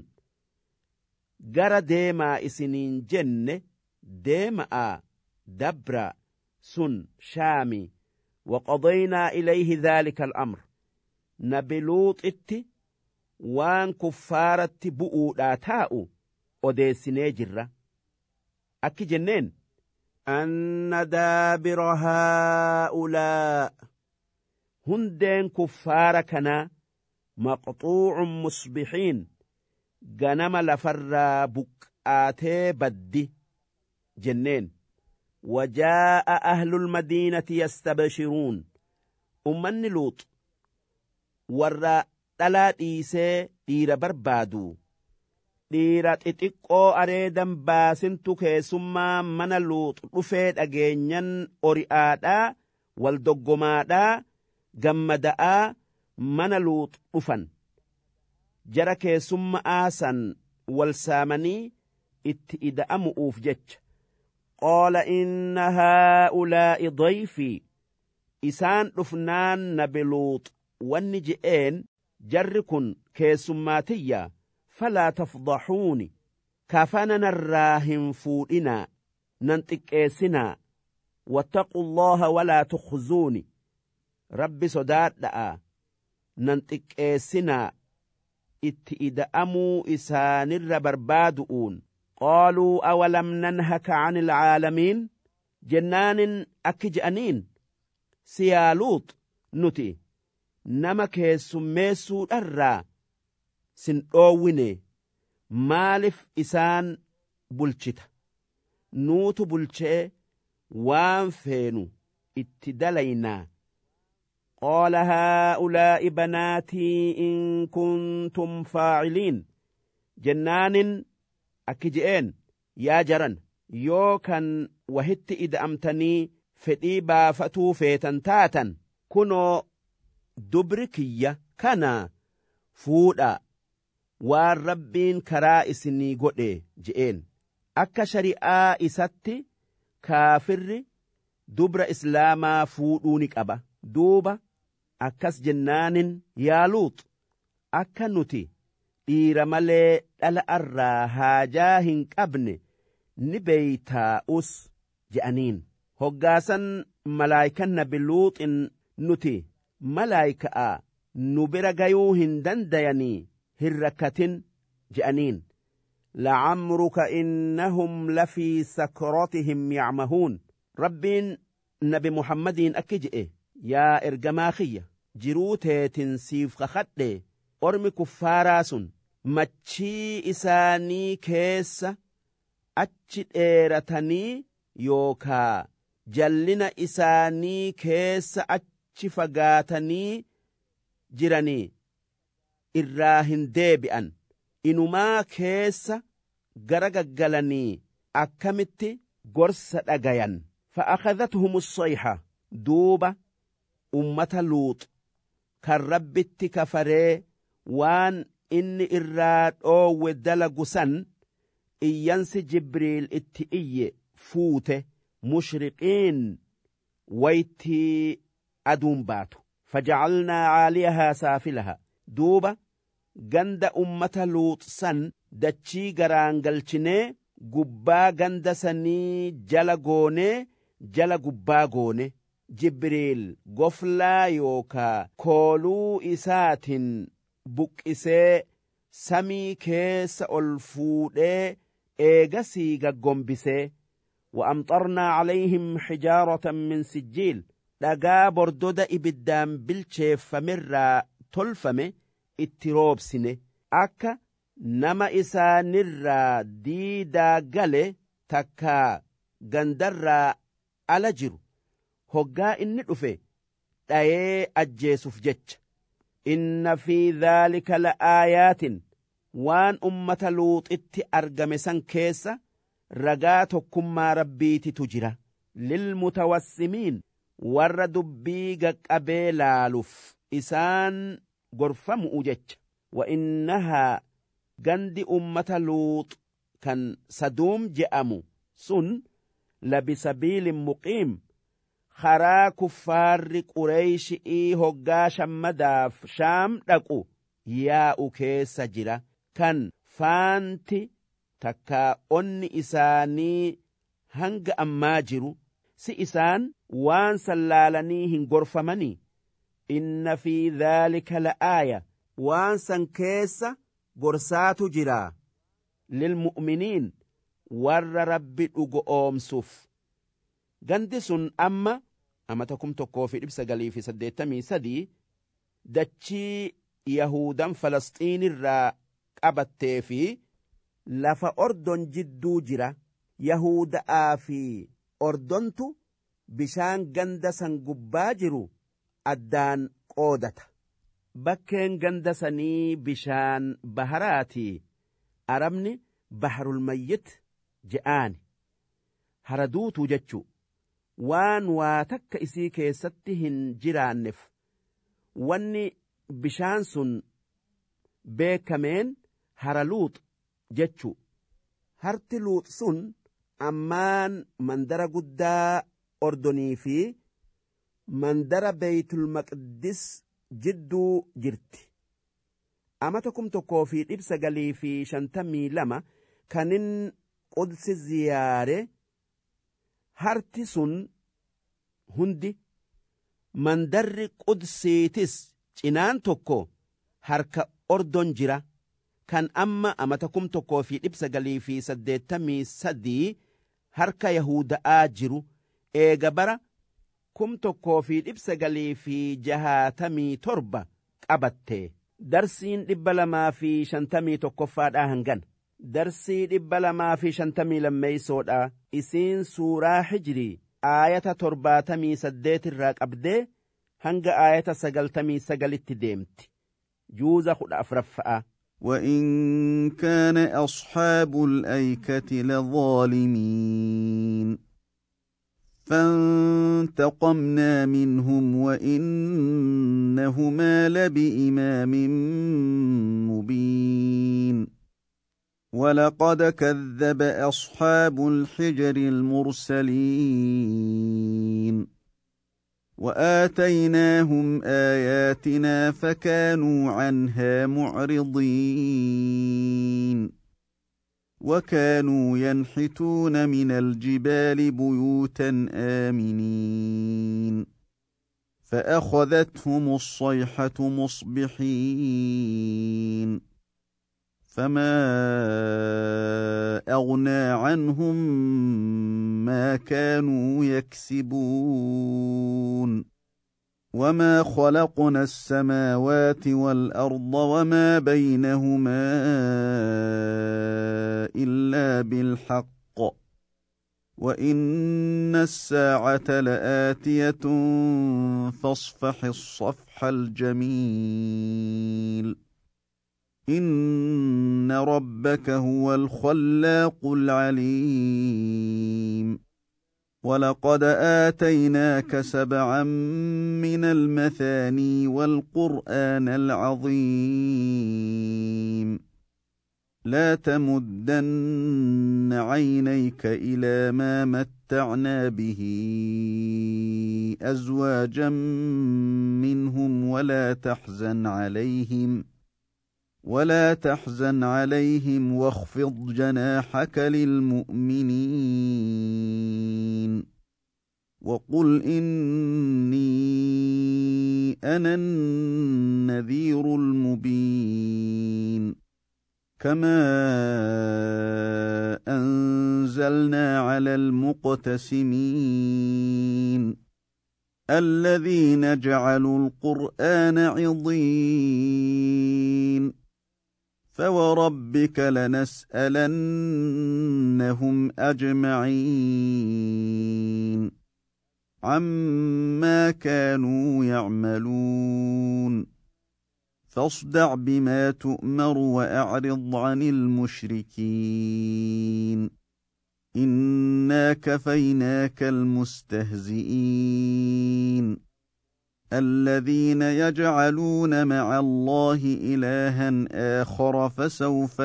gara deemaa isiniin jenne deema'a dabra sun shaami waqadaynaa ilayhi dhaalika al'amr nabi luuxitti waan kuffaaratti bu'uudhaa taa'u odeessinee jirra akki jenneen anna daabira haa'ulaa hundeen kuffaara kanaa maqxuucun musbixiin ganama lafarraa buqqaatee baddi jenneen wajaa'a ahlul madiinati yastabshiruun ummanni luux warra dhalaa dhiisee dhiira barbaadu dhiira xixiqqoo areedan baasintu keessummaa mana luux dhufee dhageenyan ori'aadhaa wal doggomaadhaa gammada'aa mana luux dhufan jara keessummaa san wal saamanii itti ida'amu'uuf jecha qaala inna haa'ulaa'i dayfii isaan dhufnaan nabi luux wanni je'een jarri kun keessummaatiyya falaa tafdaxuuni kafana narraa hin fuudhinaa nan xiqqeessinaa wattaqu allaha walaa tukhzuuni rabbi sodaadha'a nan xiqqeessinaa itti ida'amuu isaanirra barbaadu'uun qaaluu awalam nanhaka ani ilcaalamiin jennaanin akki je'aniin siyaa luux nuti nama keessummeessuudharraa sin dhoowwine maaliif isaan bulchita nuutu bulchee waan feenu itti dalaynaa qaala haa'ulaa'i banaatii in kuntum faa'iliin jennaanin akki je'een yaa jaran yoo kan wahitti ida'amtanii fedhii baafatuu feetan taatan kunoo dubri kiyya kana fuudhaa waan rabbiin karaa isinii godhe je'een akka shari'aa isatti kaafirri dubra islaamaa fuudhuu ni qaba duuba akkas jennaanin yaa Luuxi akka nuti dhiira malee dhala irraa haajaa hin qabne ni beeytaa'us je'aniin hoggaasan malaayikan nabi Luuxin nuti malaayika'a nu bira gayuu hin dandayanii hin rakkatin je'aniin la'amruka innahum lafii sakratihim ya'mahuun rabbiin nabi Muhammadiin akki je'e yaa ergamaa kiyya jiruu teetin siif kakadhe ormi kuffaaraa sun machii isaanii keessa achi dheeratanii yookaa jallina isaanii keessa achi fagaatanii jiranii irraa hin deebi'an inumaa keessa gara gaggalanii akkamitti gorsa dhagayan fa'akhadhatuhum as-sayha duuba ummata Luuxi kan rabbitti kafaree waan inni irraa dhoowwe dalagu san iyyansi Jibriil itti iyye fuute mushriqiin waytii aduun baatu faja'alnaa caaliyahaa saafilaha duuba ganda ummata Luuxi san dachii garaan galchinee gubbaa ganda sanii jala goonee jala gubbaa goone Jibriil goflaa yookaa kooluu isaatiin buqqisee samii keessa ol fuudhee eegasii gaggombisee وأمطرنا عليهم حجارة من سجيل dhagaa bordoda ibiddaan bilcheeffamerraa tolfame itti roobsine akka nama isaanirraa diidaa gale takkaa gandarraa ala jiru hoggaa inni dhufe dhayee ajjeesuuf jecha inna fi dhaalika la'aayaatin waan ummata Luuxitti argame san keessa ragaa tokkummaa rabbiititu jira lilmutawassimiin warra dubbii gaqqabee laaluuf isaan gorfamu'u jecha wa innahaa gandi ummata Luuxi kan Saduum je'amu sun labisabiilin muqiim karaa kuffaarri Qureeyshii hoggaa shammadaaf Shaam dhaqu yaa'u keessa jira kan faanti takkaa onni isaanii hanga ammaa jiru si isaan waan sallaalanii hin gorfamanii inna fi dhaalika la'aaya waan san keessa gorsaatu jira lilmu'miniin warra rabbi dhugo oomsuuf gandi sun amma amata 1983 dachii Yahudan Falasxiinirraa qabattee fi lafa Ordon jidduu jira Yahuda'aa fi Ordontu bishaan ganda san gubbaa jiru addaan qoodata bakkeen ganda sanii bishaan baharaati arabni baharul mayyit je'aani haraduutu jechuu waan waa takka isii keessatti hin jiraanneef wanni bishaan sun beekameen hara Luuxi jechuu harti Luuxi sun ammaan mandara guddaa Ordonii fi mandara Beeytul Maqdis jidduu jirti amata 1952 kanin Qudsi ziyaare harti sun hundi mandarri Qudsiitis cinaan tokko harka Ordon jira kan amma amata 1983 harka Yahuda'aa jiru eega bara 1,967 qabatte. Darsiin 251 hangan. Darsii 252 isiin suuraa Hijrii aayata 78 irraa qabdee hanga aayata 99 deemti. Juuza 14. وإن كان أصحاب الأيكة لظالمين فانتقمنا منهم وإنهما لبإمام مبين ولقد كذب أصحاب الحجر المرسلين وآتيناهم آياتنا فكانوا عنها معرضين وكانوا ينحتون من الجبال بيوتا آمنين فأخذتهم الصيحة مصبحين فما أغنى عنهم ما كانوا يكسبون وما خلقنا السماوات والأرض وما بينهما إلا بالحق وإن الساعة لآتية فاصفح الصفح الجميل إن ربك هو الخلاق العليم ولقد آتيناك 7 من المثاني والقرآن العظيم لا تمدن عينيك إلى ما متعنا به أزواجا منهم ولا تحزن عليهم واخفض جناحك للمؤمنين وقل إني أنا النذير المبين كما أنزلنا على المقتسمين الذين جعلوا القرآن عضين فوربك لنسألنهم أجمعين عما كانوا يعملون فاصدع بما تؤمر وأعرض عن المشركين إنا كفيناك المستهزئين الذين يجعلون مع الله إلها آخر فسوف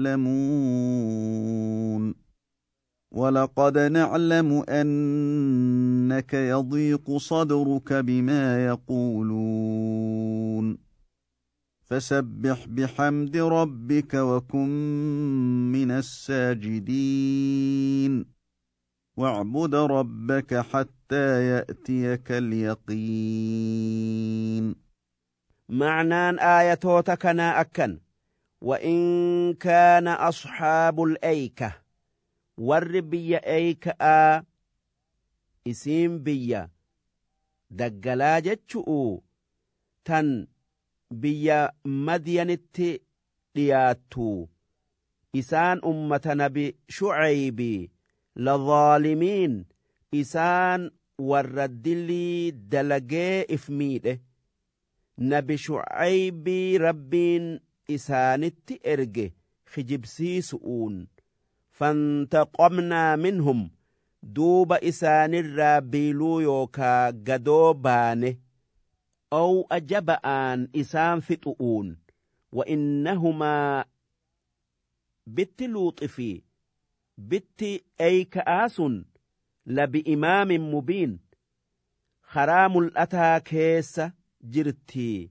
يعلمون ولقد نعلم أنك يضيق صدرك بما يقولون فسبح بحمد ربك وكن من الساجدين واعبد ربك حتى يأتيك اليقين. معنى آياتنا أكن وإن كان أصحاب الأيكة والربي أيكة اسم بيا دقلاجة تن بيا مدينت لياتو إسان أمة نبي شعيبي لظالمين إسان والردلي دلقي إفميده نبي شعيبي ربين إسانت إرجي خجبسي سؤون فانتقمنا منهم دوب إسان الرابيلو يوكا قدوبانه أو أجبآن إسان فتؤون وإنهما بت لوطفي بت أيكآس لبإمام مبين خرام الأتا كيس جرتي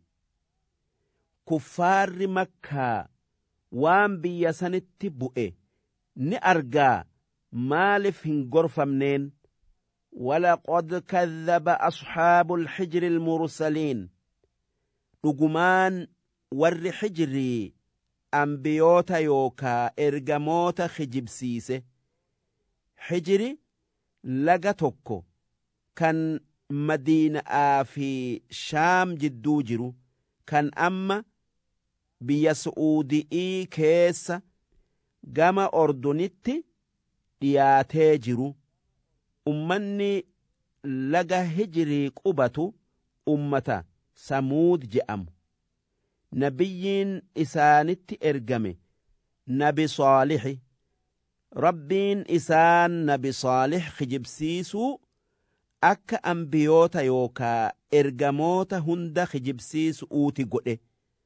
كفار مكة وان بيسانت بؤي نأرقا مالف هنقرف منين ولقد كذب أصحاب الحجر المرسلين رقمان ور حجري أنبيوتا يوكا إرقاموتا خجبسيسه حجري لغا توكو كان madiina'aa fi shaam jidduu jiru kan amma biyya su'uudii keessa gama ordonitti dhiyaatee jiru. Ummanni laga hijirii qubatu ummata samuud je'amu. Nabiyyiin isaanitti ergame nabi Saalixi. Rabbiin isaan nabi Saalix kijibsiisuu akka ambiyoota yookaa ergamoota hunda kijibsiisuuti godhe.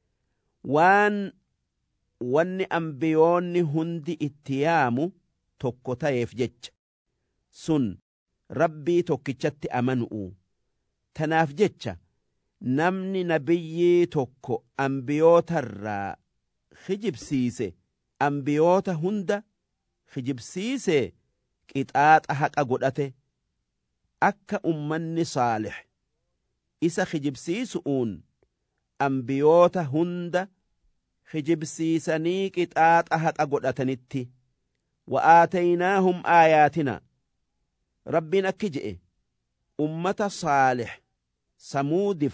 Wanni ambiyoonni hundi itti yaamu tokko ta'eef jecha. Sun Rabbii tokkichatti amanu'u. Tanaaf jecha namni nabiyyii tokko ambiyootarraa kijibsiise ambiyoota hunda kijibsiise qixaaxa haqa godhate. Akka ummanni Saalix isa kijibsiisu'uun ambiyoota hunda kijibsiisanii qixaaxa haqa godhatanitti. Wa'aataynaahum aayaatina. Rabbiin akki je'e ummata Saalix samuudif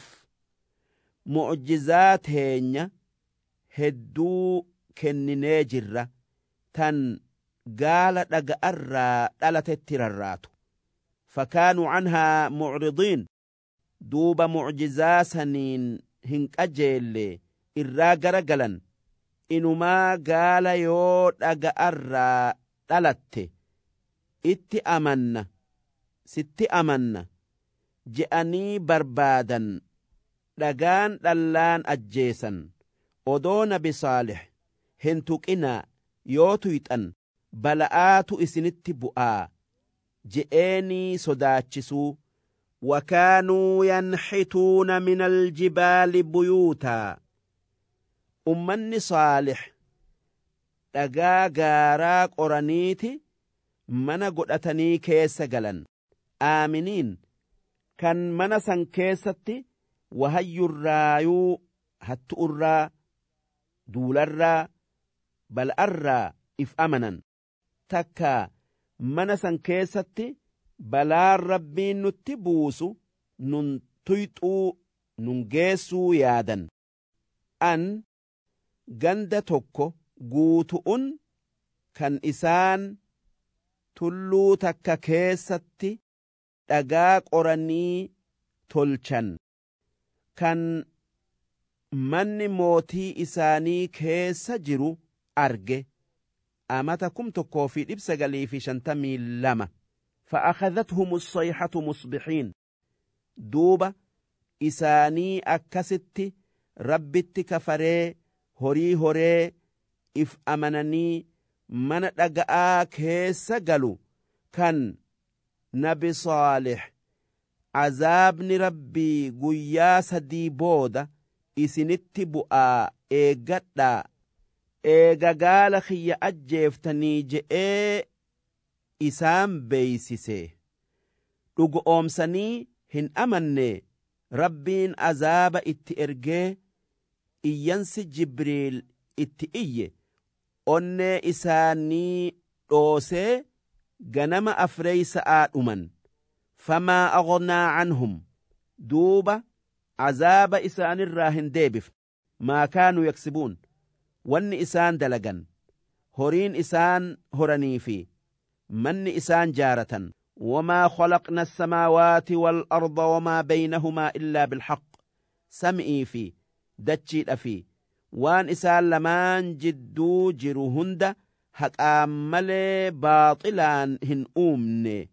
mu'jizaa teenya hedduu kenninee jirra tan gaala dhaga'arraa dhalatetti rarraatu. Fakaanuu canhaa mucridiin. Duuba mu'jizaa saniin hin qajeelle irraa gara galan. Inumaa gaala yoo dhaga'arraa dhalatte itti amanna sitti amanna je'anii barbaadan dhagaan dhallaan ajjeesan. Odoo nabi Saalix hin tuqinaa yoo tuyxan bala'aatu isinitti bu'aa je'eenii sodaachisuu. Wakaanuu yanxituuna min aljibaali buyuutaa. Ummanni Saalix dhagaa gaaraa qoraniiti mana godhatanii keessa galan. Aaminiin kan mana san keessatti wahayyurraayuu hattu'urraa duularraa bal'arraa if amanan. Takkaa mana san keessatti balaan Rabbiin nutti buusu nun tuyxuu nun geessuu yaadan. An ganda tokko guutu'un kan isaan tulluu takka keessatti dhagaa qoranii tolchan kan manni mootii isaanii keessa jiru arge. Amata 1952. فأخذتهم الصيحة مصبحين. دوبا إساني أكست ربت كفري هوري إف أمنني من رقآ كيس قالوا كان نبي صالح عذابني ربي قياس دي بودا إسنت بؤا إيقادا إيقا قال خي أجيفتني جئي isaan beeysise. Dhugoomsanii hin amanne. Rabbiin azaaba itti ergee iyyansi Jibriil itti iyye onnee isaanii dhoosee ganama afreeysa'aa dhuman. Famaa aghnaa canhum. Duuba azaaba isaanirraa hin deebifne. Maa kaanuu yaksibuun. Wanni isaan dalagan horiin isaan horanii fi manni isaan jaaratan. وما خلقنا السماوات والأرض وما بينهما إلا بالحق. سمئي في دتشي أفي وان إسان لمان جدو جروهند حق آمالي باطلان هن أومني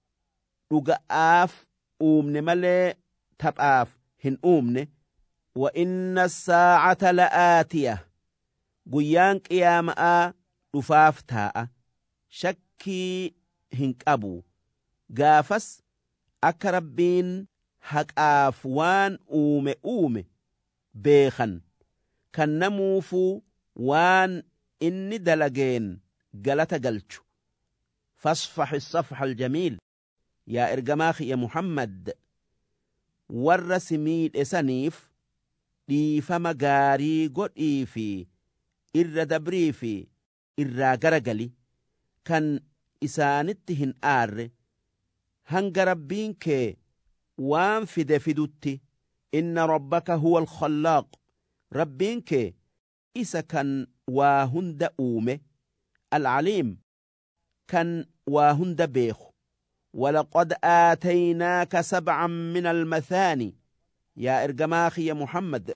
رقاف أومني مالي تبآف هن أومني. وإن الساعة لآتية. قيان قيامة رفاف تاء شكي هنك أبو gaafas akka rabbiin haqaaf waan uume beekan kan namuufuu waan inni dalageen galata galchu. fasfax الصفح الجميل. yaa ergamaa kiyya Muhammad warra si miidhesaniif dhiifama gaarii godhii fi irra dabrii fi irraa garagali kan isaanitti hin aarre hanga rabbiin kee waan fide fidutti inna rabbaka huwa alkhallaaq rabbiin kee isa kan waa hunda uume alcaliim kan waa hunda beeku ولقد آتيناك سبعا من المثاني يا إرجماخ يا محمد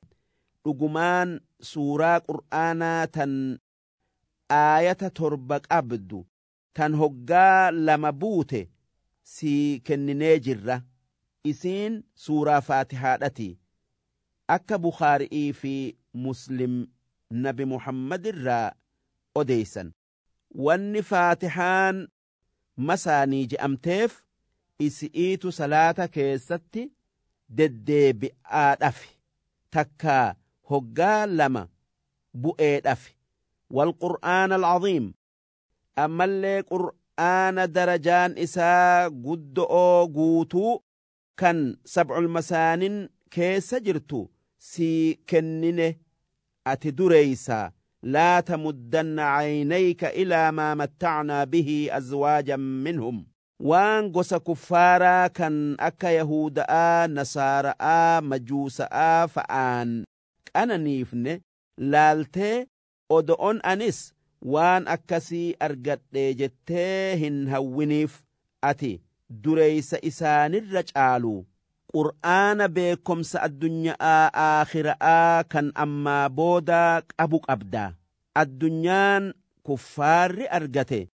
رجمان سورة قرآنا تن آية تربك أبدو تن هجا لمبوته سي كنني جرة إسين سورة فاتحة التي أكا بخاري في مسلم نبي محمد الراء أديسا وان فاتحان masaanii je'amteef isi'iitu salaata keessatti deddeebi'aadhafi takkaa hoggaa lama bu'eedhafi walqur'aana alcaziim ammallee qur'aana darajaan isaa guddo'oo guutuu kan sab'ul masaanin keessa jirtu sii kennine ati dureeysaa لا تمدن عينيك إلى ما متعنا به أزواجا منهم وان قس كفارا كان أكا يهودا نصارا مجوسا فآن أنا نيفن لالتي أدعون أنس وان أكسي أرقد جتهن هونيف أتي دريس إسان الرجالو قرآن بكم الدنيا آخرة كان أما بودا أبوك أبدا الدنيا كفار أرغته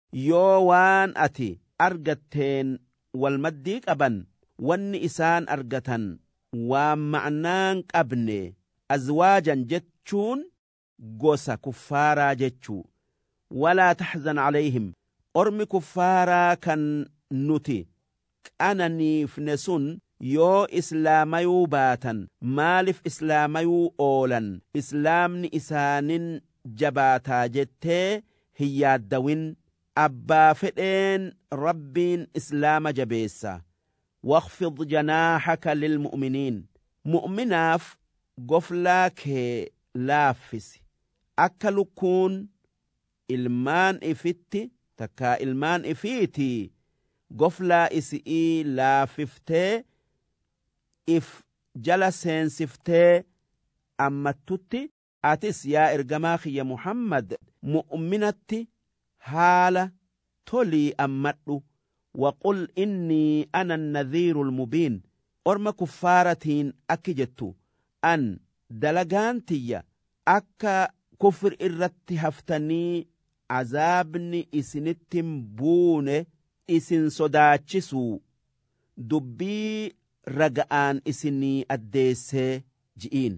يوان أتي أرغتين والمديك أبن وان إسان أرغتن ومعنان أبني أزواجا جتشون قوسا كفارا جتشو ولا تحزن عليهم أرمي كفارا كان نتي أنا نيفنسون yoo islaamayuu baatan maaliif islaamayuu oolan islaamni isaanin jabaataa jettee hin yaaddawin abbaa fedheen rabbiin islaama jabeessa waqfid janaaxaka lilmu'miniin mu'minaaf goflaa kee laaffisi akka lukkuun ilmaan ifitti takkaa ilmaan ifiitii goflaa isi'ii laaffiftee if jala seensiftee ammattutti atis yaa ergamaa kiyya muhammad mu'minatti haala tolii ammadhu waqul innii ana annadhiiru lmubiin orma kuffaaratiin akki jettu an dalagaan tiyya akka kufr irratti haftanii azaabni isinittin buune isin sodaachisuu dubbii raga'aan isinii addeessee ji'iin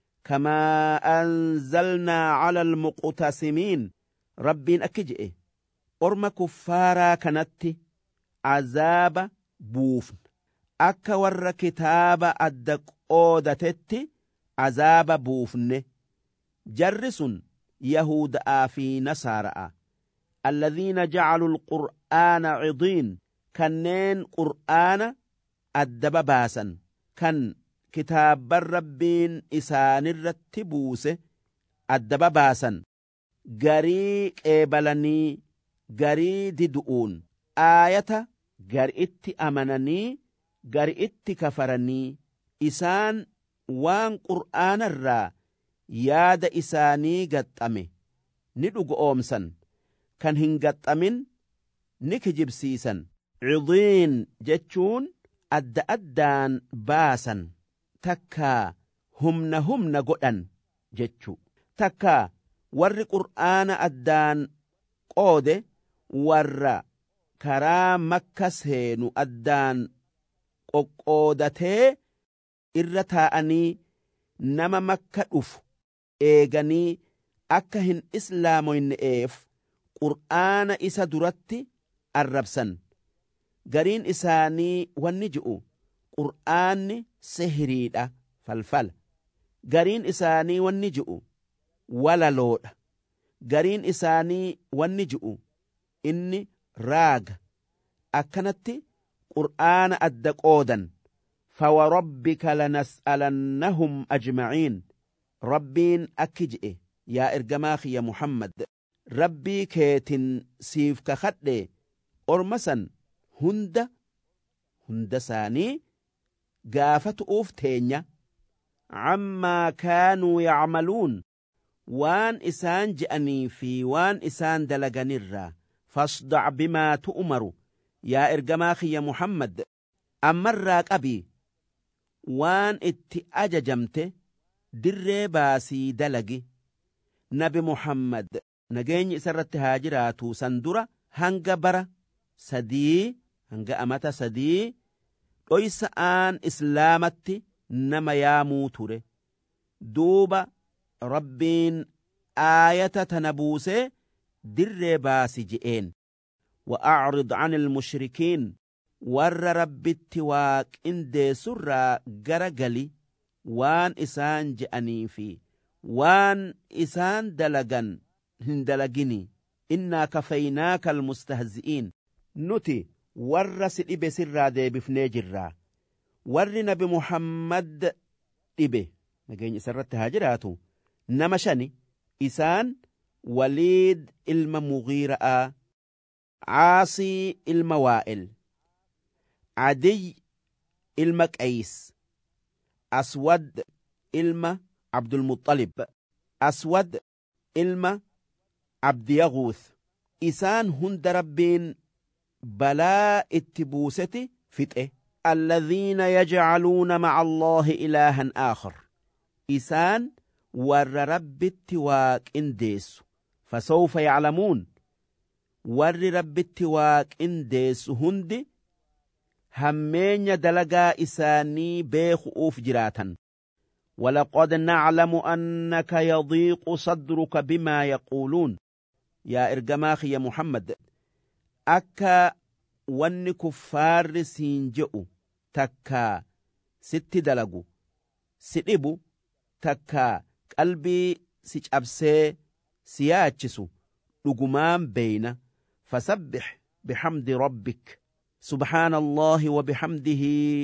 kamaa anzalnaa cala almuqtasimiin rabbiin akki je'e orma kuffaaraa kanatti azaaba buufna akka warra kitaaba adda qoodatetti azaaba buufne jarri sun yahuda'aa fi nasaara'a alladhiina jacaluu alqur'aana cidiin kanneen qur'aana addaba baasan kan kitaabban rabbiin isaanirratti buuse addaba baasan garii qeebalanii garii didu'uun aayata gari'itti amananii gari'itti kafaranii isaan waan qur'aanarraa yaada isaanii gaxxame ni dhugoomsan kan hin gaxxamin ni kijibsiisan cidiin jechuun adda addaan baasan takkaa humna godhan jechu takkaa warri qur'aana addaan qoode warra karaa makka seenu addaan qoqqoodatee irra taa'anii nama makka dhufu eeganii akka hin islaamoyne'eef qur'aana isa duratti arrabsan gariin isaanii wanni ji'u qur'aanni sihiriidha falfala gariin isaanii wanni ji'u walaloodha gariin isaanii wanni ji'u inni raaga akkanatti qur'aana adda qoodan فوربك لنسألنهم أجمعين ربين أكجئ يا إرجماخ يا محمد ربي كيتن سيف كخد أرمسا هند ساني gaafatu'uuf teenya cammaa kaanuu yacmaluun waan isaan je'anii fi waan isaan dalaganirraa fasdac bimaa tu'maru yaa ergamaa kiyya Muhammad ammarraa qabii waan itti ajajamte dirree baasii dalagi. Nabi Muhammad nageenyi isarratti haa jiraatu san dura hanga bara 3 hanga amata 3 dhoysa'aan islaamatti nama yaamuu ture. duuba rabbiin aayata tana buusee dirree baasi je'een. وأعرض عن المشركين ور ربت واقندي سرى غرغلي وان إسان جأني في وان إسان دلغن هندلغني إنا كفيناك المستهزئين نتي ور سئب سرى دي بفنيجرى ور نبي محمد إبه نجين سرت هاجراته نمشني إسان وليد المغيرة عاصي الموائل عدي المكأيس أسود عبد المطلب أسود عبد يغوث إسان هند ربين بلا اتبوستي فتئه الذين يجعلون مع الله إلها آخر إسان ور رب التواك انديس فسوف يعلمون warri rabbitti waaqindeessu hundi hammeenya dalagaa isaanii beekuuf jiraatan. ولقد نعلم أنك يضيق صدرك بما يقولون يا إرجماخي يا محمد أكا ون كفار سينجئ تكا ست دلقو سئبو تكا قلبي سيجابسي سياتشسو لقمان بين فسبح بحمد ربك سبحان الله وبحمده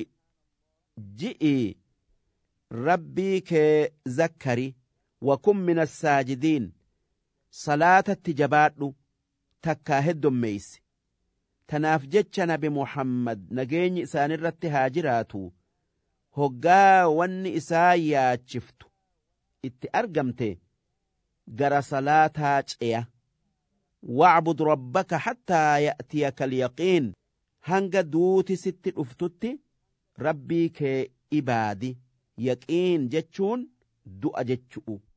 جئي ربي كذكري وكن من الساجدين صلاة التجبات تكاهد ميس تنافجتش نبي محمد نجيني إسان الرتهاجراتو هقا ون إسايات شفتو اتأرقمتي قرى صلاة هاجئة واعبد ربك حتى يأتيك اليقين هنگا دوتي ست افتتي ربي كإبادي يقين جتشون دؤ جتشؤ